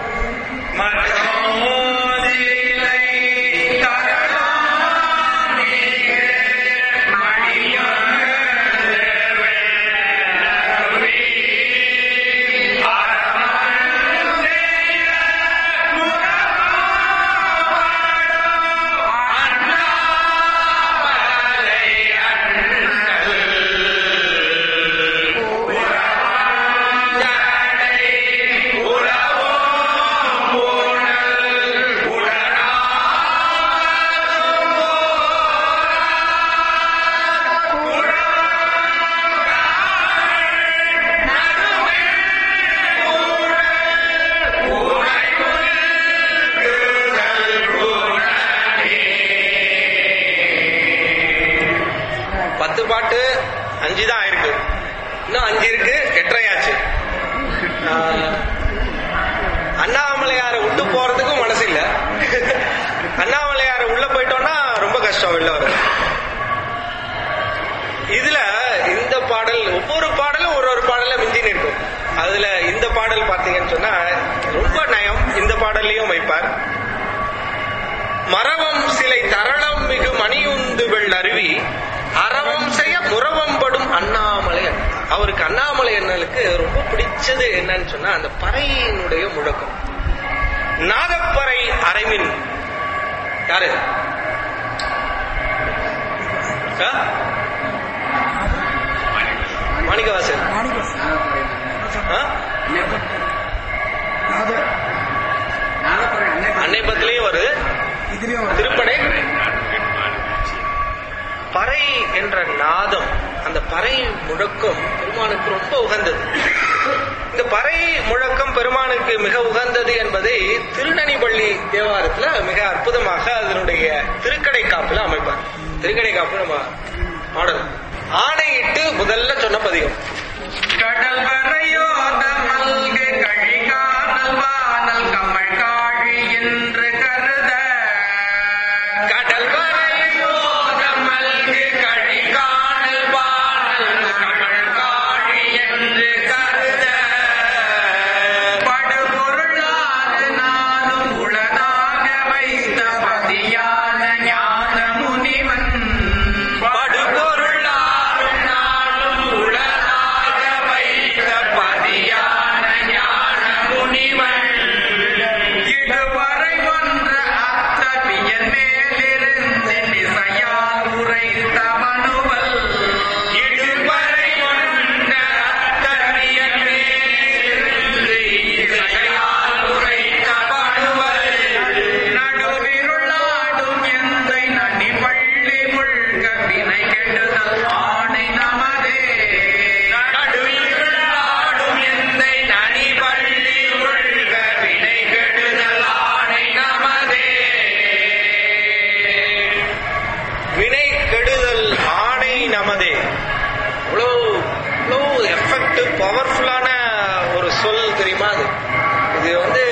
அண்ணாமலையார விட்டு போறதுக்கும் மனசு இல்ல. அண்ணாமலையார உள்ள போயிட்டோம்னா ரொம்ப கஷ்டம் வெளில வர. இதுல இந்த பாடல் ஒவ்வொரு பாடலும் ஒரு பாடல மிஞ்சின்னு இருக்கும். அதுல இந்த பாடல் பாத்தீங்கன்னு சொன்னா ரொம்ப நயம். இந்த பாடல்லையும் வைப்பார். மரவம் சிலை தரளம் மிகு மணியுந்து வெள் அருவி அறவம் செய்ய முறவம்படும் அண்ணாமலை. அவருக்கு அண்ணாமலை அண்ணலுக்கு ரொம்ப பிடிச்சது என்னன்னு சொன்னா அந்த பறையினுடைய முழக்கம். நாதப்பறை அரைமின் யாரு? மாணிக்கவாசன். அன்னை பத்திலையும் வருது, திருப்படை. பறை என்ற நாதம், அந்த பறை முழக்கம் பெருமானுக்கு ரொம்ப உகந்தது. இந்த பறை முழக்கம் பெருமானுக்கு மிக உகந்தது என்பதை திருநனிபள்ளி தேவாரத்துல மிக அற்புதமாக அதனுடைய திருக்கடை காப்புல அமைப்பார். திருக்கடை காப்பு நம்ம பாடல். ஆணையிட்டு முதல்ல சொன்ன பதிகம். கடல் வரையோத மல்கு கழிகானல் வானல் கமல் காழி என்று கருத. கடல் வரையோத மல்கு கழிகானல் வானல் கமல் காழி என்று கருத. படுபொருளாது நானும் உளதாக வைத்த பதியான ஞான முனிவன். படுபொருளாது நானும் உளதாக வைத்த கிரேட் பவர்ஃபுல்லான ஒரு சொல் தெரியுமா அது. இது வந்து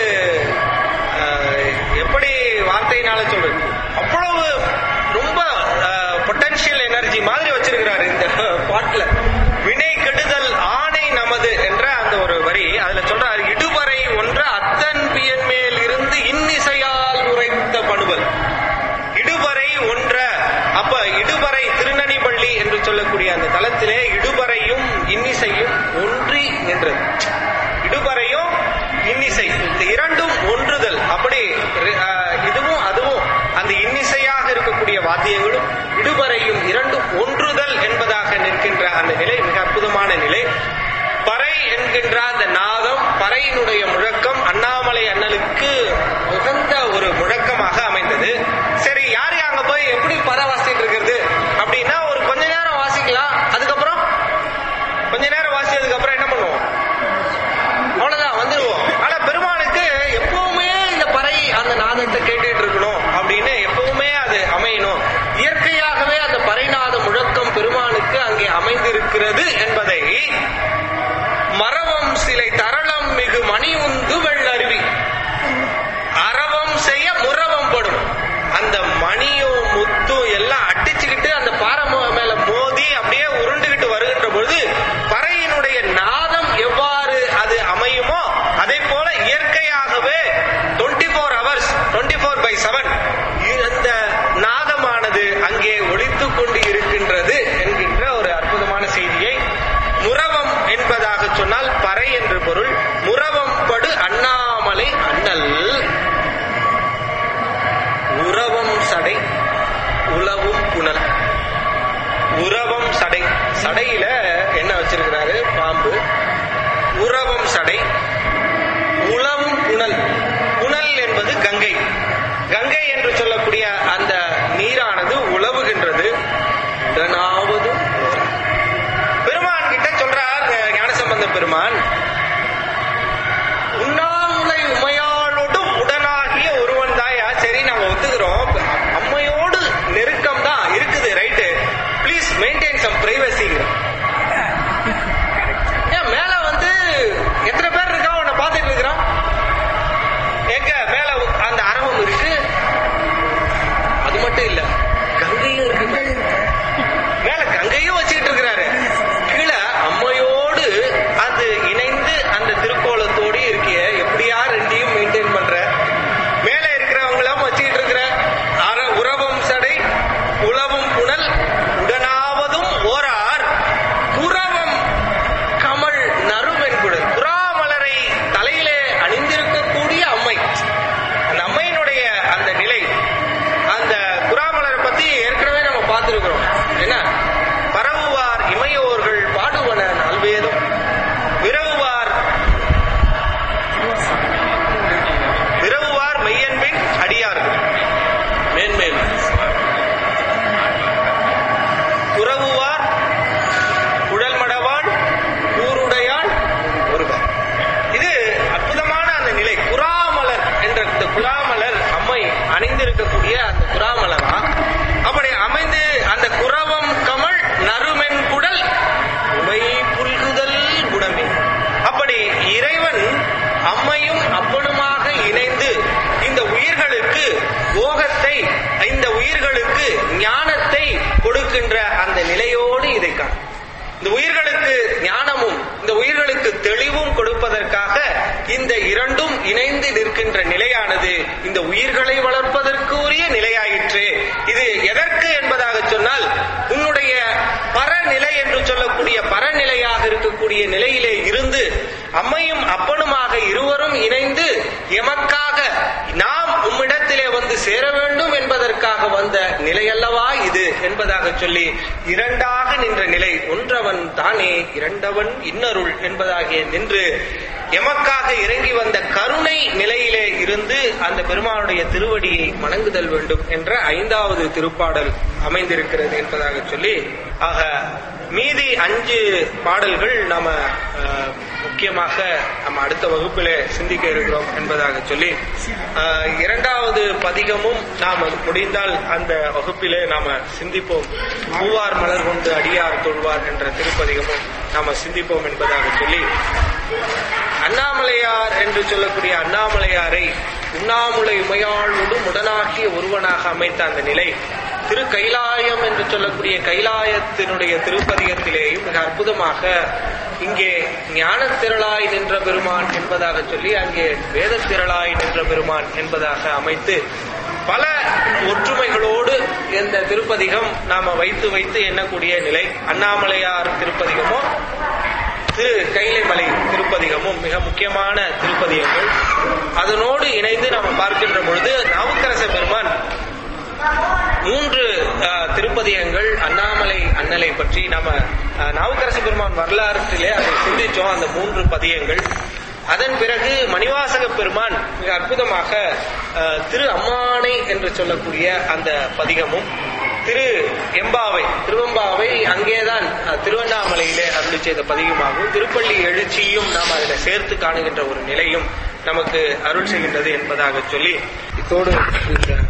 எப்படி வார்த்தையினால சொல்றது, அவ்வளவு ரொம்ப பொட்டன்ஷியல் எனர்ஜி மாதிரி வச்சிருக்கிறாரு இந்த பாட்டுல. வினை கெடுதல் ஆணை நமது என்ற அந்த ஒரு வரி அதுல சொல்றாரு, இடுவரை ஒன்ற அத்தன் பியன் மேல் இருந்து இன்னிசையால் உரைத்த பணுவல். இடுவரை ஒன்ற, அப்ப இடுவரை திருநனிபள்ளி என்று சொல்லக்கூடிய அந்த தலத்திலே இடுவரையும் இன்னிசையும் ஒன்றி நின்றது. இடுவரையும் இன்னிசை இந்த இரண்டும் ஒன்றுதல். அப்படி இதுவும் அதுவும் அந்த இன்னிசையாக இருக்கக்கூடிய வாத்தியங்களும் இடுவரையும் இரண்டும் ஒன்றுதல் என்பதாக நிற்கின்ற அந்த நிலை மிக அற்புதமான நிலை. பறை என்கின்ற அந்த நாதம், பறையினுடைய முழக்கம் அண்ணாமலை அண்ணலுக்கு உகந்த ஒரு முழக்கமாக அமைந்தது. சரி, யாரு அங்க போய் எப்படி பறை வாசிட்டு இருக்கிறது அப்படின்னா, ஒரு கொஞ்ச நேரம் வாசிக்கலாம், அதுக்கப்புறம் கொஞ்ச நேரம் வாசிச்சதுக்கு அப்புறம் என்ன பண்ணுவோம், அவ்வளவுதான் வந்துருவோம். ஆனா பெருமானுக்கு எப்பவுமே இந்த பறை அந்த நாதத்தை கேட்டுட்டு இருக்கணும் அப்படின்னு எப்பவுமே அது அமையணும். இயற்கையாகவே அந்த பறைநாத முழக்கம் பெருமானுக்கு அங்கே அமைந்திருக்கிறது என்பதை மரவம் சிலை தரளம் மிகு மணி உந்து வெள்ளருவி அரவம் செய்ய முரவம் படும். அந்த மணியும் முத்தும் எல்லாம் அடிச்சுக்கிட்டு அந்த பாறை மேல மோதி அப்படியே உருண்டுகிட்டு வருகின்ற பொழுது பறையினுடைய நாதம் எவ்வாறு அது அமையுமோ அதே போல இயற்கையாகவே 24 hours 24/7 இந்த நாதமானது அங்கே ஒலித்துக் கொண்டு இருக்கின்றது என்கின்ற ஒரு அற்புதமான செய்தியை, முரவம் என்பதாக சொன்னால் பறை என்று பொருள். முரவம் படு அண்ணாமலை அண்ணல் உரவம் சடை உலவும் புனல். உரவம் சடை, சடையில என்ன வச்சிருக்கிறாரு, பாம்பு. உரவம் சடை, உலவும் புனல். புனல் என்பது கங்கை. கங்கை என்று சொல்லக்கூடிய அந்த நீரானது உலவுகின்றது. உடனாவது பெருமான் கிட்ட சொல்றார் ஞானசம்பந்த பெருமான், உண்ணாமுலை உமையாளோடும் உடனாகிய ஒருவன் தாயா. சரி, நாங்க ஒத்துக்கிறோம், அம்மையோடு நெருக்கம் தான் இருக்குது, ரைட்டு, பிளீஸ் மெயின்டைன் சம் பிரைவசிங்க. ஏன் மேல வந்து எத்தனை பேர் இருக்கா உன்னை பார்த்துட்டு இருக்கிறோம், எங்க மேல அந்த அரவம் இருக்கு, அது மட்டும் இல்ல கங்கையும் இருக்கு, மேல கங்கையும் வச்சுக்கிட்டு இருக்கிறாரு, கீழே அம்மையோடு அது இணைந்து அந்த திருக்கோலத்தோடு இருக்கிய, எப்படியா ரெண்டையும் மெயின்டைன் பண்ற, மேல இருக்கிறவங்களும் வச்சுக்கிட்டு இருக்கிற உறவும் சடை உலவும் புனல் உடனாவதும் ஓரார் புறவம் கமல் நறுவெண்குடல். புறாமலரை தலையிலே அணிந்திருக்கக்கூடிய அம்மை, அந்த அம்மையினுடைய அந்த நிலை, அந்த புறாமலரை பத்தி ஏற்கனவே நம்ம பார்த்திருக்கிறோம். என்ன, பரவுவார் இமையோர்கள் பாடுவன நல்வேதம் விரவுவார் மெய்யன்பின் அடியார்கள் மேன்மேல் உறவுவார் குழல்மடவாள் கூருடையாள் ஒருவர். இது அற்புதமான அந்த நிலை. புறாமலர் என்ற இந்த புறாமலர் அம்மை அணிந்திருக்கக்கூடிய அந்த புறாமலரா அப்படி அமைந்து அந்த குரவம் கமல் நறுமென் குடல் உமை புல்குதல் குணமே. அப்படி இறைவன் அம்மையும் அப்பனுமாக இணைந்து இந்த உயிர்களுக்கு போகத்தை, இந்த உயிர்களுக்கு ஞானத்தை கொடுக்கின்ற அந்த நிலையோடு இதை காணும். இந்த உயிர்களுக்கு ஞானமும் இந்த உயிர்களுக்கு தெளிவும் கொடுப்பதற்காக இந்த இரண்டும் இணைந்து நிற்கின்ற நிலையானது இந்த உயிர்களை வளர்ப்பதற்கு உரிய நிலையாயிற்று. இது எதற்கு என்பதாக சொன்னால், உன்னுடைய பரநிலை என்று சொல்லக்கூடிய பரநிலையாக இருக்கக்கூடிய நிலையிலே இருந்து அம்மையும் அப்பனுமாக இருவரும் இணைந்து எமக்காக நாம் உம்மிடத்திலே வந்து சேர வேண்டும் என்பதற்காக வந்த நிலையல்லவா இது என்பதாக சொல்லி இரண்டாக நின்ற நிலை. ஒன்றவன் தானே இரண்டவன் இன்னருள் என்பதாகிய நின்று எமக்காக இறங்கி வந்த கருணை நிலையிலே இருந்து அந்த பெருமானுடைய திருவடியை வணங்குதல் வேண்டும் என்ற 5வது திருப்பாடல் அமைந்திருக்கிறது என்பதாக சொல்லி, ஆக மீதி 5 பாடல்கள் நாம முக்கியமாக நம்ம அடுத்த வகுப்பிலே சிந்திக்க இருக்கிறோம் என்பதாக சொல்லி, இரண்டாவது பதிகமும் நாம் முடிந்தால் அந்த வகுப்பிலே நாம சிந்திப்போம். பூவார் மலர் கொண்டு அடியார் தொழ்வார் என்ற திருப்பதிகமும் நாம சிந்திப்போம் என்பதாக சொல்லி, அண்ணாமலையார் என்று சொல்லக்கூடிய அண்ணாமலையாரை உண்ணாமுலை உமையாளோடு உடனாகிய ஒருவனாக அமைத்த அந்த நிலை திரு கைலாயம் என்று சொல்லக்கூடிய கைலாயத்தினுடைய திருப்பதிகத்திலேயும் மிக அற்புதமாக இங்கே ஞானத்திரளாய் நின்ற பெருமான் என்பதாக சொல்லி, அங்கே வேதத்திரளாய் நின்ற பெருமான் என்பதாக அமைத்து பல ஒற்றுமைகளோடு இந்த திருப்பதிகம் நாம வைத்து வைத்து எண்ணக்கூடிய நிலை. அண்ணாமலையார் திருப்பதிகமோ திரு கைலைமலை திருப்பதிகமும் மிக முக்கியமான திருப்பதிகங்கள். அதனோடு இணைந்து நாம் பார்க்கின்ற பொழுது நாவுக்கரச பெருமான் 3 திருப்பதிகங்கள் அண்ணாமலை அண்ணலை பற்றி நாம நாவுக்கரச பெருமான் வரலாற்றிலே அதை சிந்திச்சோம், அந்த 3 பதியங்கள். அதன் பிறகு மணிவாசக பெருமான் மிக அற்புதமாக திரு அம்மானை என்று சொல்லக்கூடிய அந்த பதிகமும், திரு எம்பாவை திருவெம்பாவை அங்கேதான் திருவண்ணாமலையிலே அருளி செய்த பதிகமாகவும், திருப்பள்ளி எழுச்சியும் நாம் அதில் சேர்த்து காணுகின்ற ஒரு நிலையும் நமக்கு அருள் செய்கின்றது என்பதாக சொல்லி, இத்தோடு